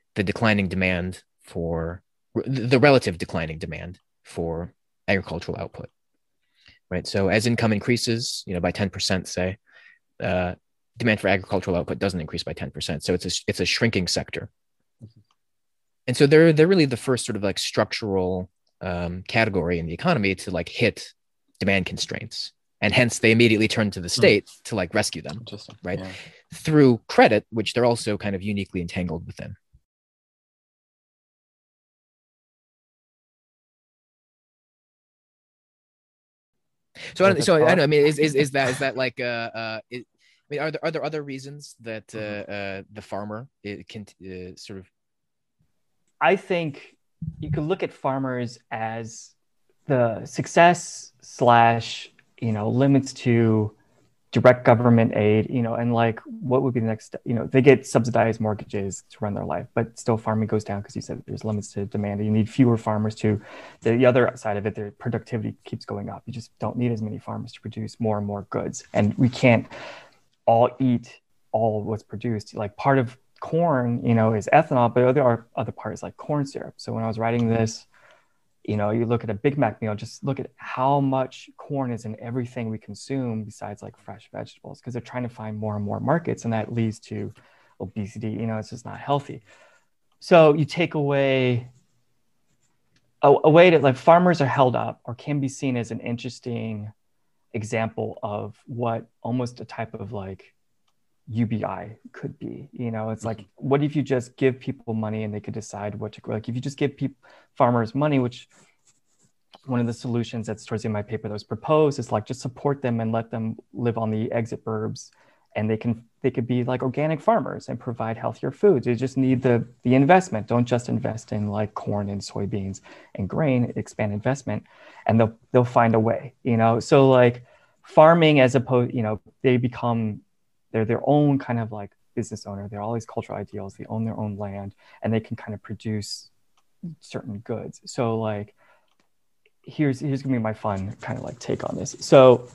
relative declining demand for agricultural output, right? So as income increases, by 10%, say, demand for agricultural output doesn't increase by 10%. So it's a shrinking sector. And so they're really the first sort of structural category in the economy to hit demand constraints. And hence they immediately turn to the state to rescue them, right? Yeah. Through credit, which they're also kind of uniquely entangled within. So I don't know. I mean, is that are there other reasons that the farmer can sort of? I think you could look at farmers as the success / limits to direct government aid, and like what would be the next step? They get subsidized mortgages to run their life, but still farming goes down because you said there's limits to demand. You need fewer farmers to, the other side of it, their productivity keeps going up. You just don't need as many farmers to produce more and more goods. And we can't all eat all what's produced. Like part of corn, is ethanol, but there are other parts like corn syrup. So when I was writing this, you look at a Big Mac meal, just look at how much corn is in everything we consume besides like fresh vegetables, because they're trying to find more and more markets, and that leads to obesity. It's just not healthy. So you take away a way that like farmers are held up or can be seen as an interesting example of what almost a type of like UBI could be. It's like, what if you just give people money and they could decide what to grow? Like if you just give farmers money, which one of the solutions that's towards the end of my paper that was proposed is like just support them and let them live on the exit burbs, and they could be like organic farmers and provide healthier foods. You just need the investment. Don't just invest in like corn and soybeans and grain, expand investment, and they'll find a way, So like farming as opposed, they're their own kind of like business owner. They're all these cultural ideals. They own their own land, and they can kind of produce certain goods. So like, here's gonna be my fun kind of like take on this. So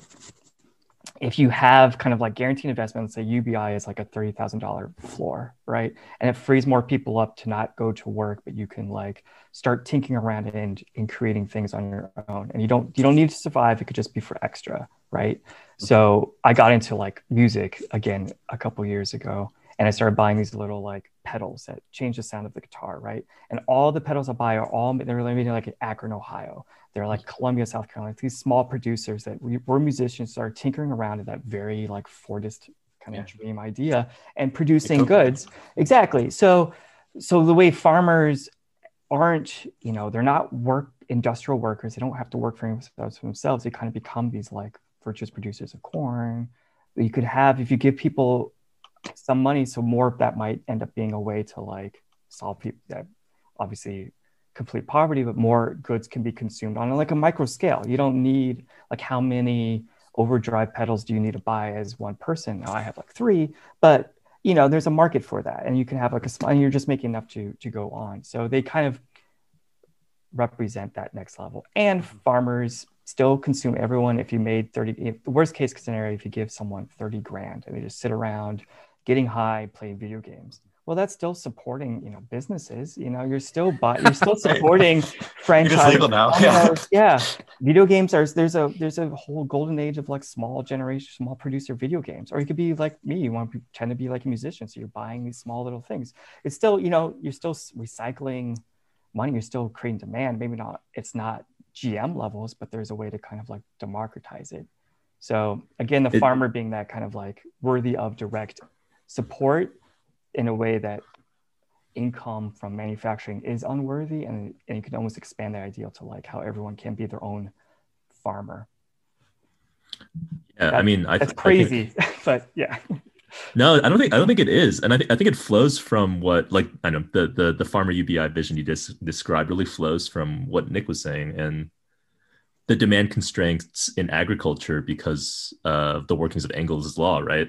if you have kind of like guaranteed investment, let's say UBI is like a $30,000 floor, right? And it frees more people up to not go to work, but you can like start tinkering around and in creating things on your own. And you don't need to survive. It could just be for extra, right? So I got into like music again a couple years ago, and I started buying these little like pedals that change the sound of the guitar, right? And all the pedals I buy they're made in like Akron, Ohio. They're like Columbia, South Carolina. These small producers that we're musicians started tinkering around at that very like Fordist kind of dream idea and producing goods. Exactly. So the way farmers aren't, they're not industrial workers. They don't have to work for themselves. They kind of become these like virtuous producers of corn. You could have, if you give people some money, so more of that might end up being a way to like solve people that obviously complete poverty, but more goods can be consumed on like a micro scale. You don't need like how many overdrive pedals do you need to buy as one person? Now I have like 3, but there's a market for that, and you can have like and you're just making enough to go on. So they kind of represent that next level. And farmers still consume everyone. If you made the worst case scenario, if you give someone 30 grand and they just sit around getting high, playing video games, well, that's still supporting, businesses. You're still supporting franchise. It's legal now. Yeah. Video games there's a whole golden age of like small producer video games. Or you could be like me. You want to tend to be like a musician, so you're buying these small little things. It's still, you're still recycling money. You're still creating demand. Maybe not. It's not GM levels, but there's a way to kind of like democratize it. So again, the farmer being that kind of like worthy of direct support in a way that income from manufacturing is unworthy, and you can almost expand the ideal to like how everyone can be their own farmer. Yeah, that's crazy, but yeah. No, I don't think it is, and I think it flows from what, like, I know the farmer UBI vision you just described really flows from what Nick was saying, and the demand constraints in agriculture because of the workings of Engels' law, right?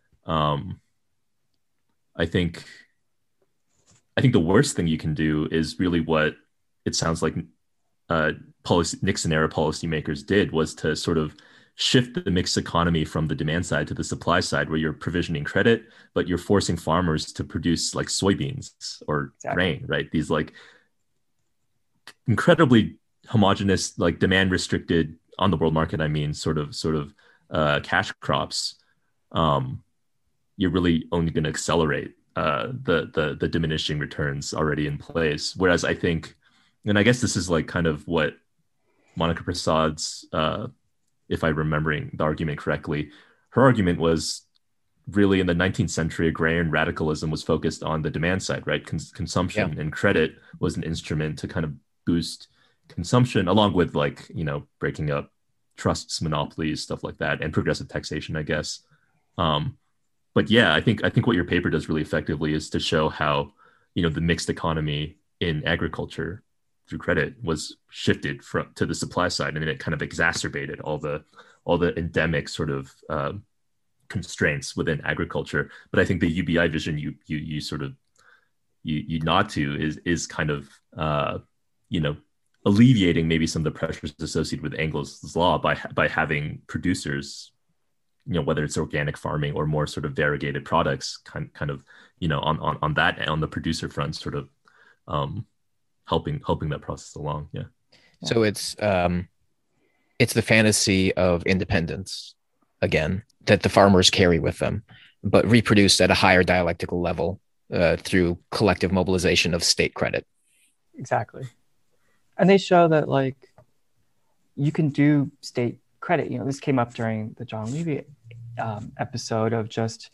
I think the worst thing you can do is really what it sounds like Nixon era policymakers did, was to sort of shift the mixed economy from the demand side to the supply side, where you're provisioning credit, but you're forcing farmers to produce like soybeans or grain, right? These like incredibly homogenous, like demand restricted on the world market, sort of cash crops. You're really only going to accelerate the diminishing returns already in place. Whereas I think, and I guess this is like kind of what Monica Prasad's, if I'm remembering the argument correctly, her argument was really in the 19th century, agrarian radicalism was focused on the demand side, right? Consumption and credit was an instrument to kind of boost consumption, along with like, breaking up trusts, monopolies, stuff like that, and progressive taxation, I guess. But yeah, I think what your paper does really effectively is to show how, the mixed economy in agriculture through credit was shifted to the supply side, and then it kind of exacerbated all the endemic sort of constraints within agriculture. But I think the UBI vision you sort of you nod to is kind of alleviating maybe some of the pressures associated with Engels' law by having producers, whether it's organic farming or more sort of variegated products, kind of on the producer front, sort of helping that process along. Yeah. So it's the fantasy of independence again that the farmers carry with them, but reproduced at a higher dialectical level through collective mobilization of state credit. Exactly. And they show that like you can do state credit. This came up during the John Levy episode of just,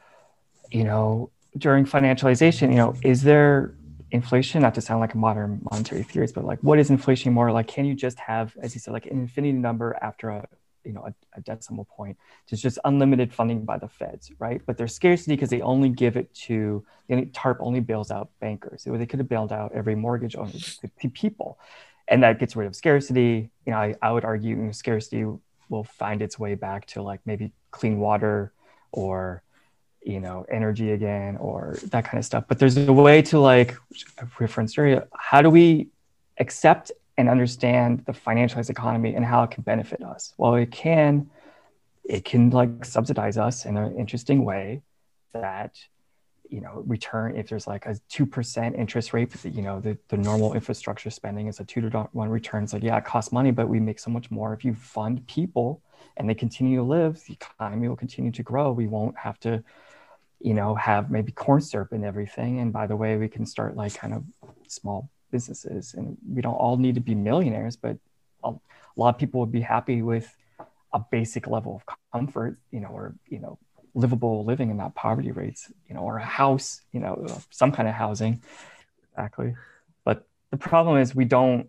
during financialization, is there inflation? Not to sound like a modern monetary theorist, but like, what is inflation more like? Can you just have, as you said, like an infinity number after a decimal point? There's just unlimited funding by the feds, right? But there's scarcity because they only give it to, TARP only bails out bankers. They could have bailed out every mortgage owner to people. And that gets rid of scarcity. I would argue scarcity will find its way back to like maybe clean water or, energy again, or that kind of stuff. But there's a way to like, I've referenced earlier, how do we accept and understand the financialized economy and how it can benefit us? Well, it can like subsidize us in an interesting way that, return, if there's like a 2% interest rate, the normal infrastructure spending is a 2-to-1 return. It's like, yeah, it costs money, but we make so much more. If you fund people and they continue to live, the economy will continue to grow. We won't have to, have maybe corn syrup and everything. And by the way, we can start like kind of small businesses, and we don't all need to be millionaires, but a lot of people would be happy with a basic level of comfort, or livable living and not poverty rates, or a house, some kind of housing. Exactly. But the problem is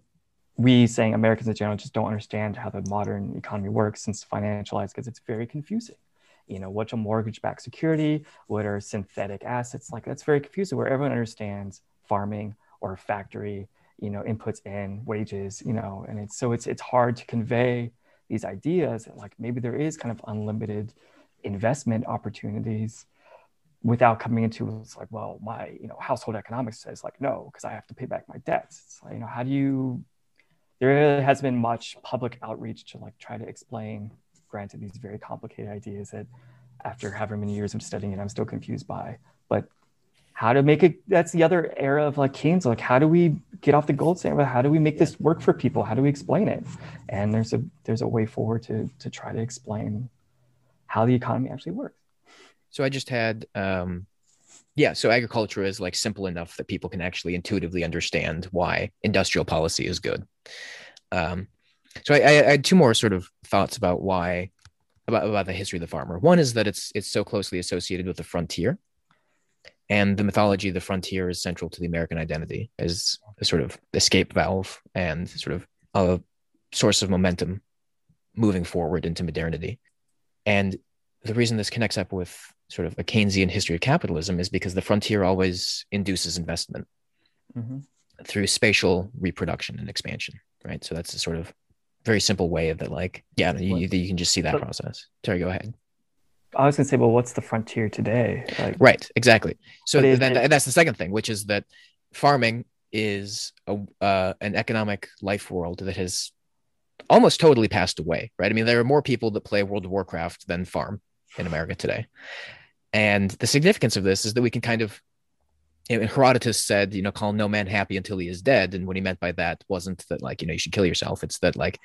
we saying Americans in general just don't understand how the modern economy works since financialized, because it's very confusing. What's a mortgage-backed security? What are synthetic assets? Like that's very confusing, where everyone understands farming or factory, inputs in wages, and it's hard to convey these ideas that like maybe there is kind of unlimited investment opportunities without coming into it's like, well, my household economics says like no, because I have to pay back my debts. It's like, how do you? There has been much public outreach to like try to explain, granted, these very complicated ideas that after however many years of studying it, I'm still confused by. But how to make it, that's the other era of like Keynes, like how do we get off the gold standard? How do we make this work for people? How do we explain it? And there's a way forward to try to explain how the economy actually works. So I just had, so agriculture is like simple enough that people can actually intuitively understand why industrial policy is good. So I had two more sort of thoughts about about the history of the farmer. One is that it's so closely associated with the frontier, and the mythology of the frontier is central to the American identity as a sort of escape valve and sort of a source of momentum moving forward into modernity. And the reason this connects up with sort of a Keynesian history of capitalism is because the frontier always induces investment through spatial reproduction and expansion, right? So that's a sort of very simple way of that, like, you can just see that process. Sorry, go ahead. I was going to say, well, what's the frontier today? Like, right, exactly. So that's the second thing, which is that farming is an economic life world that has almost totally passed away, right? I mean, there are more people that play World of Warcraft than farm in America today. And the significance of this is that we can kind of, Herodotus said, call no man happy until he is dead. And what he meant by that wasn't that like, you should kill yourself. It's that like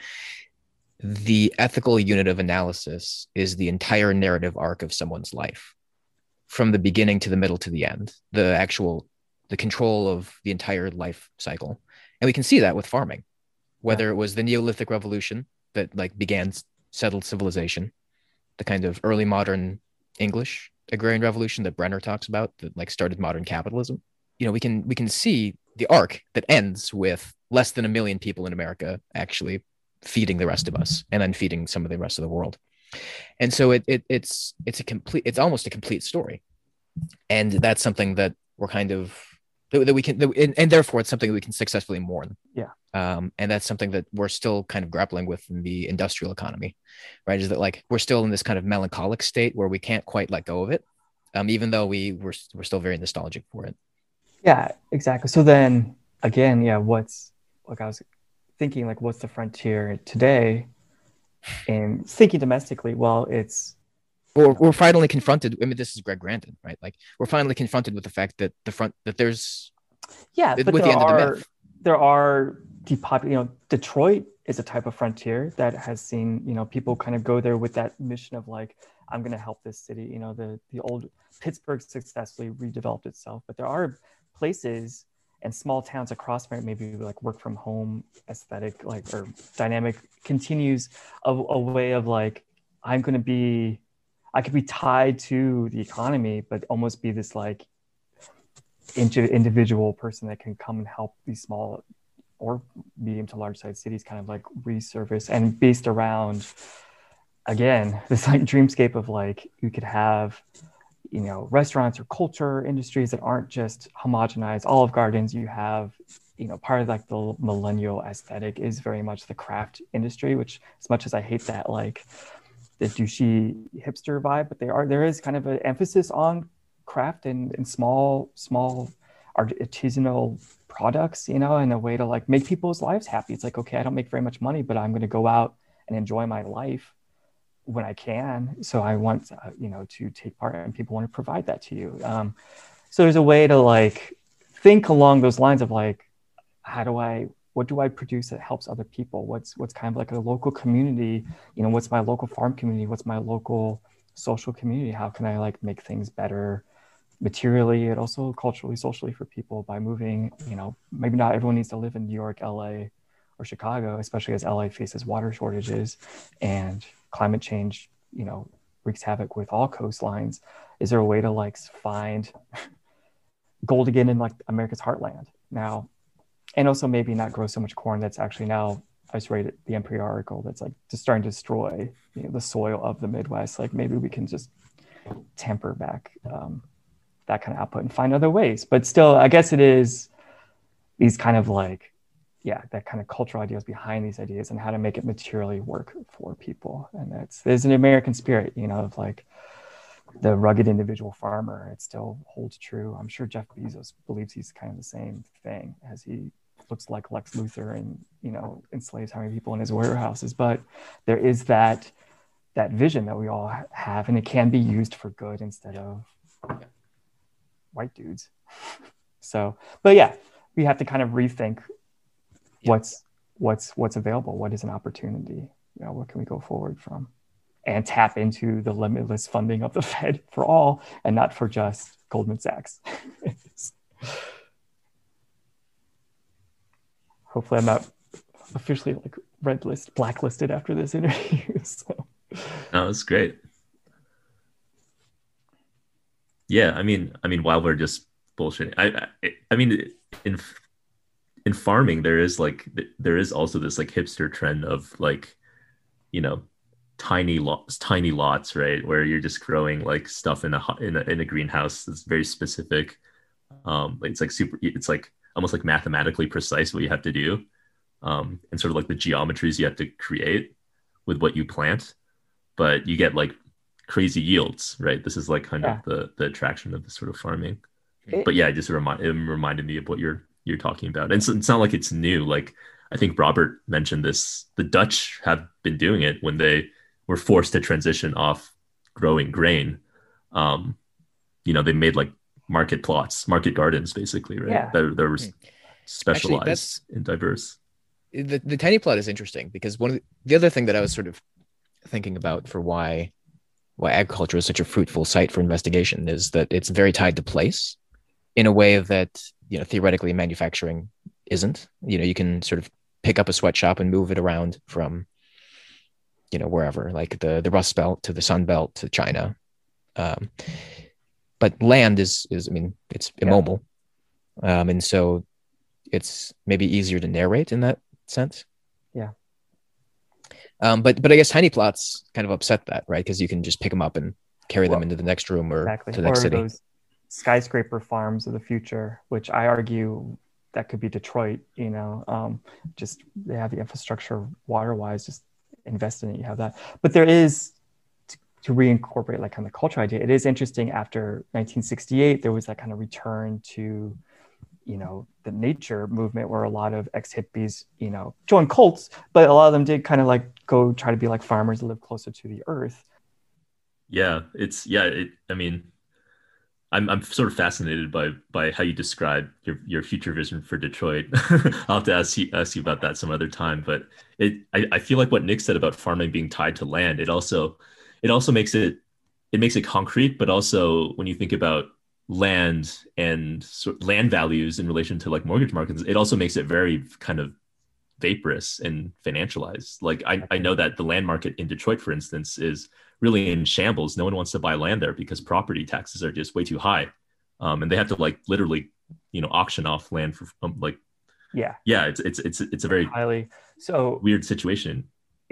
the ethical unit of analysis is the entire narrative arc of someone's life from the beginning to the middle to the end, the control of the entire life cycle. And we can see that with farming, whether it was the Neolithic Revolution that like began settled civilization, the kind of early modern English agrarian revolution that Brenner talks about that like started modern capitalism. We can see the arc that ends with less than 1 million people in America actually feeding the rest of us and then feeding some of the rest of the world. And so it's almost a complete story. And that's something that we're kind of that we can, and therefore it's something that we can successfully mourn. Yeah. And that's something that we're still kind of grappling with in the industrial economy, right? Is that like we're still in this kind of melancholic state where we can't quite let go of it, even though we're still very nostalgic for it. Yeah, exactly. So then again, yeah, what's like I was thinking, like, what's the frontier today? And thinking domestically, well, it's we're finally confronted. I mean, this is Greg Grandin, right? Like we're finally confronted with the fact that there's but with the end of the myth. There are Detroit is a type of frontier that has seen, people kind of go there with that mission of like, I'm going to help this city. The old Pittsburgh successfully redeveloped itself, but there are places and small towns across maybe like work from home aesthetic, like, or dynamic continues a way of like, I could be tied to the economy, but almost be this like individual person that can come and help these small or medium to large size cities kind of like resurface, and based around, again, this like dreamscape of like, you could have, restaurants or culture industries that aren't just homogenized Olive Gardens. You have, part of like the millennial aesthetic is very much the craft industry, which, as much as I hate that, like the douchey hipster vibe, but there is kind of an emphasis on craft and small artisanal products, in a way to like make people's lives happy. It's like, okay, I don't make very much money, but I'm going to go out and enjoy my life when I can. So I want, to take part, and people want to provide that to you. So there's a way to like think along those lines of like, what do I produce that helps other people? What's kind of like a local community? What's my local farm community? What's my local social community? How can I like make things better materially and also culturally, socially for people by moving? Maybe not everyone needs to live in New York, LA, or Chicago, especially as LA faces water shortages and climate change, wreaks havoc with all coastlines. Is there a way to like find gold again in like America's heartland now? And also maybe not grow so much corn that's actually now, I just read the NPR article that's like just starting to destroy the soil of the Midwest. Like maybe we can just temper back that kind of output and find other ways. But still, I guess it is these kind of like, that kind of cultural ideas behind these ideas and how to make it materially work for people. And there's an American spirit, of like the rugged individual farmer. It still holds true. I'm sure Jeff Bezos believes he's kind of the same thing, as he looks like Lex Luthor and, enslaves how many people in his warehouses. But there is that vision that we all have, and it can be used for good instead of white dudes. So, but yeah, we have to kind of rethink what's available, what is an opportunity, what can we go forward from, and tap into the limitless funding of the Fed for all, and not for just Goldman Sachs. Hopefully I'm not officially like blacklisted after this interview. So. No, that's great. Yeah, I mean, while we're just bullshitting, I mean, in farming, there is also this like hipster trend of like, tiny lots, right, where you're just growing like stuff in a greenhouse that's very specific. It's like almost like mathematically precise what you have to do, and sort of like the geometries you have to create with what you plant, but you get like crazy yields, right? This is like kind of the attraction of this sort of farming. But yeah, it reminded me of what you're talking about. And it's not like it's new. Like I think Robert mentioned this, the Dutch have been doing it when they were forced to transition off growing grain. They made like market gardens, basically, right? Yeah. That were specialized and diverse. The tiny plot is interesting because the other thing that I was sort of thinking about for why agriculture is such a fruitful site for investigation is that it's very tied to place in a way that, theoretically manufacturing isn't. You can sort of pick up a sweatshop and move it around from, wherever, like the Rust Belt to the Sun Belt to China. But land is it's immobile. And so it's maybe easier to narrate in that sense. Yeah. But I guess tiny plots kind of upset that, right? Because you can just pick them up and carry them into the next room or to the next city. skyscraper farms of the future, which I argue that could be Detroit, just they have the infrastructure water-wise, just invest in it, you have that. But there is, to reincorporate like kind of the culture idea, it is interesting after 1968, there was that kind of return to, the nature movement where a lot of ex-hippies, joined cults, but a lot of them did kind of like go try to be like farmers and live closer to the earth. I'm sort of fascinated by how you describe your future vision for Detroit. I'll have to ask you about that some other time. But I feel like what Nick said about farming being tied to land, it also makes it concrete, but also when you think about land and land values in relation to like mortgage markets, it also makes it very kind of vaporous and financialized. Like I know that the land market in Detroit, for instance, is really in shambles. No one wants to buy land there because property taxes are just way too high. And they have to like literally, auction off land for it's a very highly weird situation.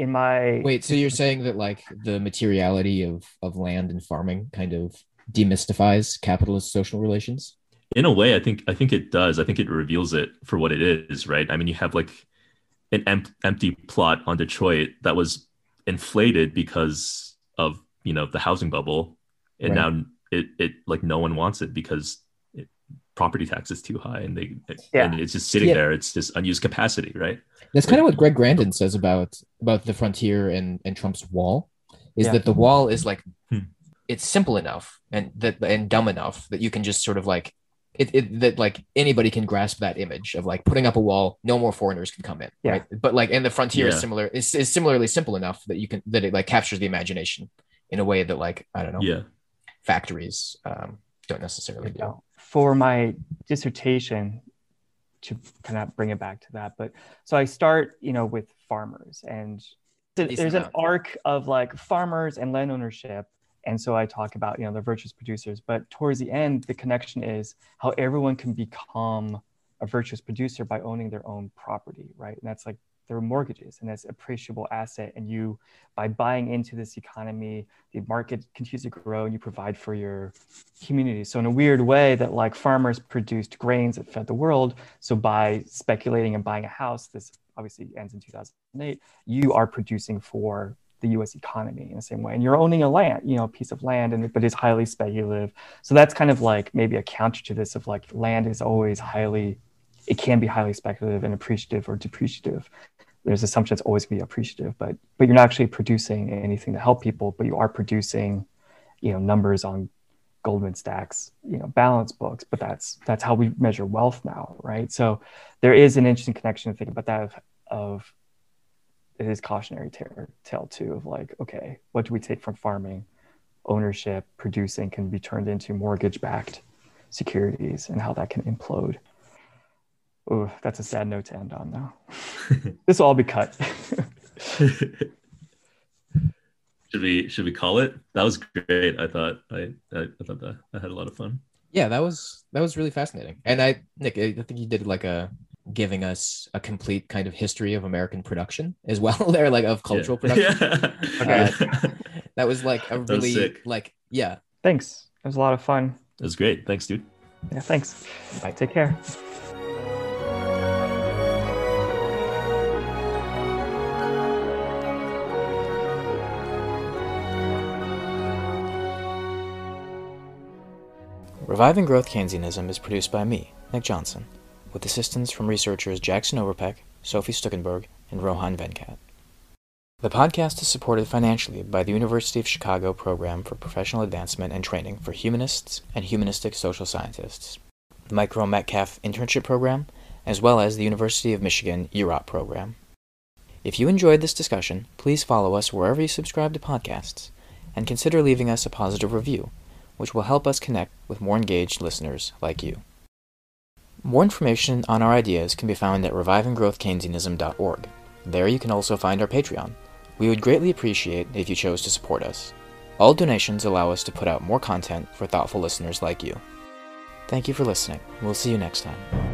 So you're saying that like the materiality of land and farming kind of demystifies capitalist social relations? In a way, I think it does. I think it reveals it for what it is, right? I mean, you have like an empty plot on Detroit that was inflated because of the housing bubble, and now it like no one wants it because property tax is too high, and and it's just sitting there. It's just unused capacity, right? That's kind of what Greg Grandin says about the frontier and Trump's wall, is that the wall is like it's simple enough and dumb enough that you can just sort of like that like anybody can grasp that image of like putting up a wall, no more foreigners can come in, right? But like, and the frontier is similarly simple enough that it like captures the imagination in a way that like, I don't know, factories don't necessarily do. For my dissertation, to kind of bring it back to that, but so I start, with farmers, and there's an arc of like farmers and land ownership. And so I talk about, the virtuous producers, but towards the end, the connection is how everyone can become a virtuous producer by owning their own property, right? And that's like their mortgages, and that's appreciable asset. And you, by buying into this economy, the market continues to grow and you provide for your community. So in a weird way that like farmers produced grains that fed the world. So by speculating and buying a house, this obviously ends in 2008, you are producing for the U.S. economy in the same way, and you're owning a piece of land, but it's highly speculative. So that's kind of like maybe a counter to this of like land is always it can be highly speculative and appreciative or depreciative. There's assumption it's always going to be appreciative, but you're not actually producing anything to help people, but you are producing, numbers on Goldman Sachs, balance books. But that's how we measure wealth now, right? So there is an interesting connection to think about that of it is cautionary tale too of like, okay, what do we take from farming? Ownership, producing can be turned into mortgage-backed securities, and how that can implode. Oh, that's a sad note to end on now. This will all be cut. Should we call it? That was great. I thought that I had a lot of fun. Yeah, that was really fascinating. And Nick, I think you did like giving us a complete kind of history of American production as well there, like of cultural production. Okay. That was like a really like, Thanks. It was a lot of fun. It was great. Thanks, dude. Yeah, thanks. Bye. Take care. Reviving Growth Keynesianism is produced by me, Nick Johnson, with assistance from researchers Jackson Overpeck, Sophie Stuckenberg, and Rohan Venkat. The podcast is supported financially by the University of Chicago Program for Professional Advancement and Training for Humanists and Humanistic Social Scientists, the Mike Rowe Metcalf Internship Program, as well as the University of Michigan UROP Program. If you enjoyed this discussion, please follow us wherever you subscribe to podcasts, and consider leaving us a positive review, which will help us connect with more engaged listeners like you. More information on our ideas can be found at revivinggrowthkeynesianism.org. There you can also find our Patreon. We would greatly appreciate if you chose to support us. All donations allow us to put out more content for thoughtful listeners like you. Thank you for listening. We'll see you next time.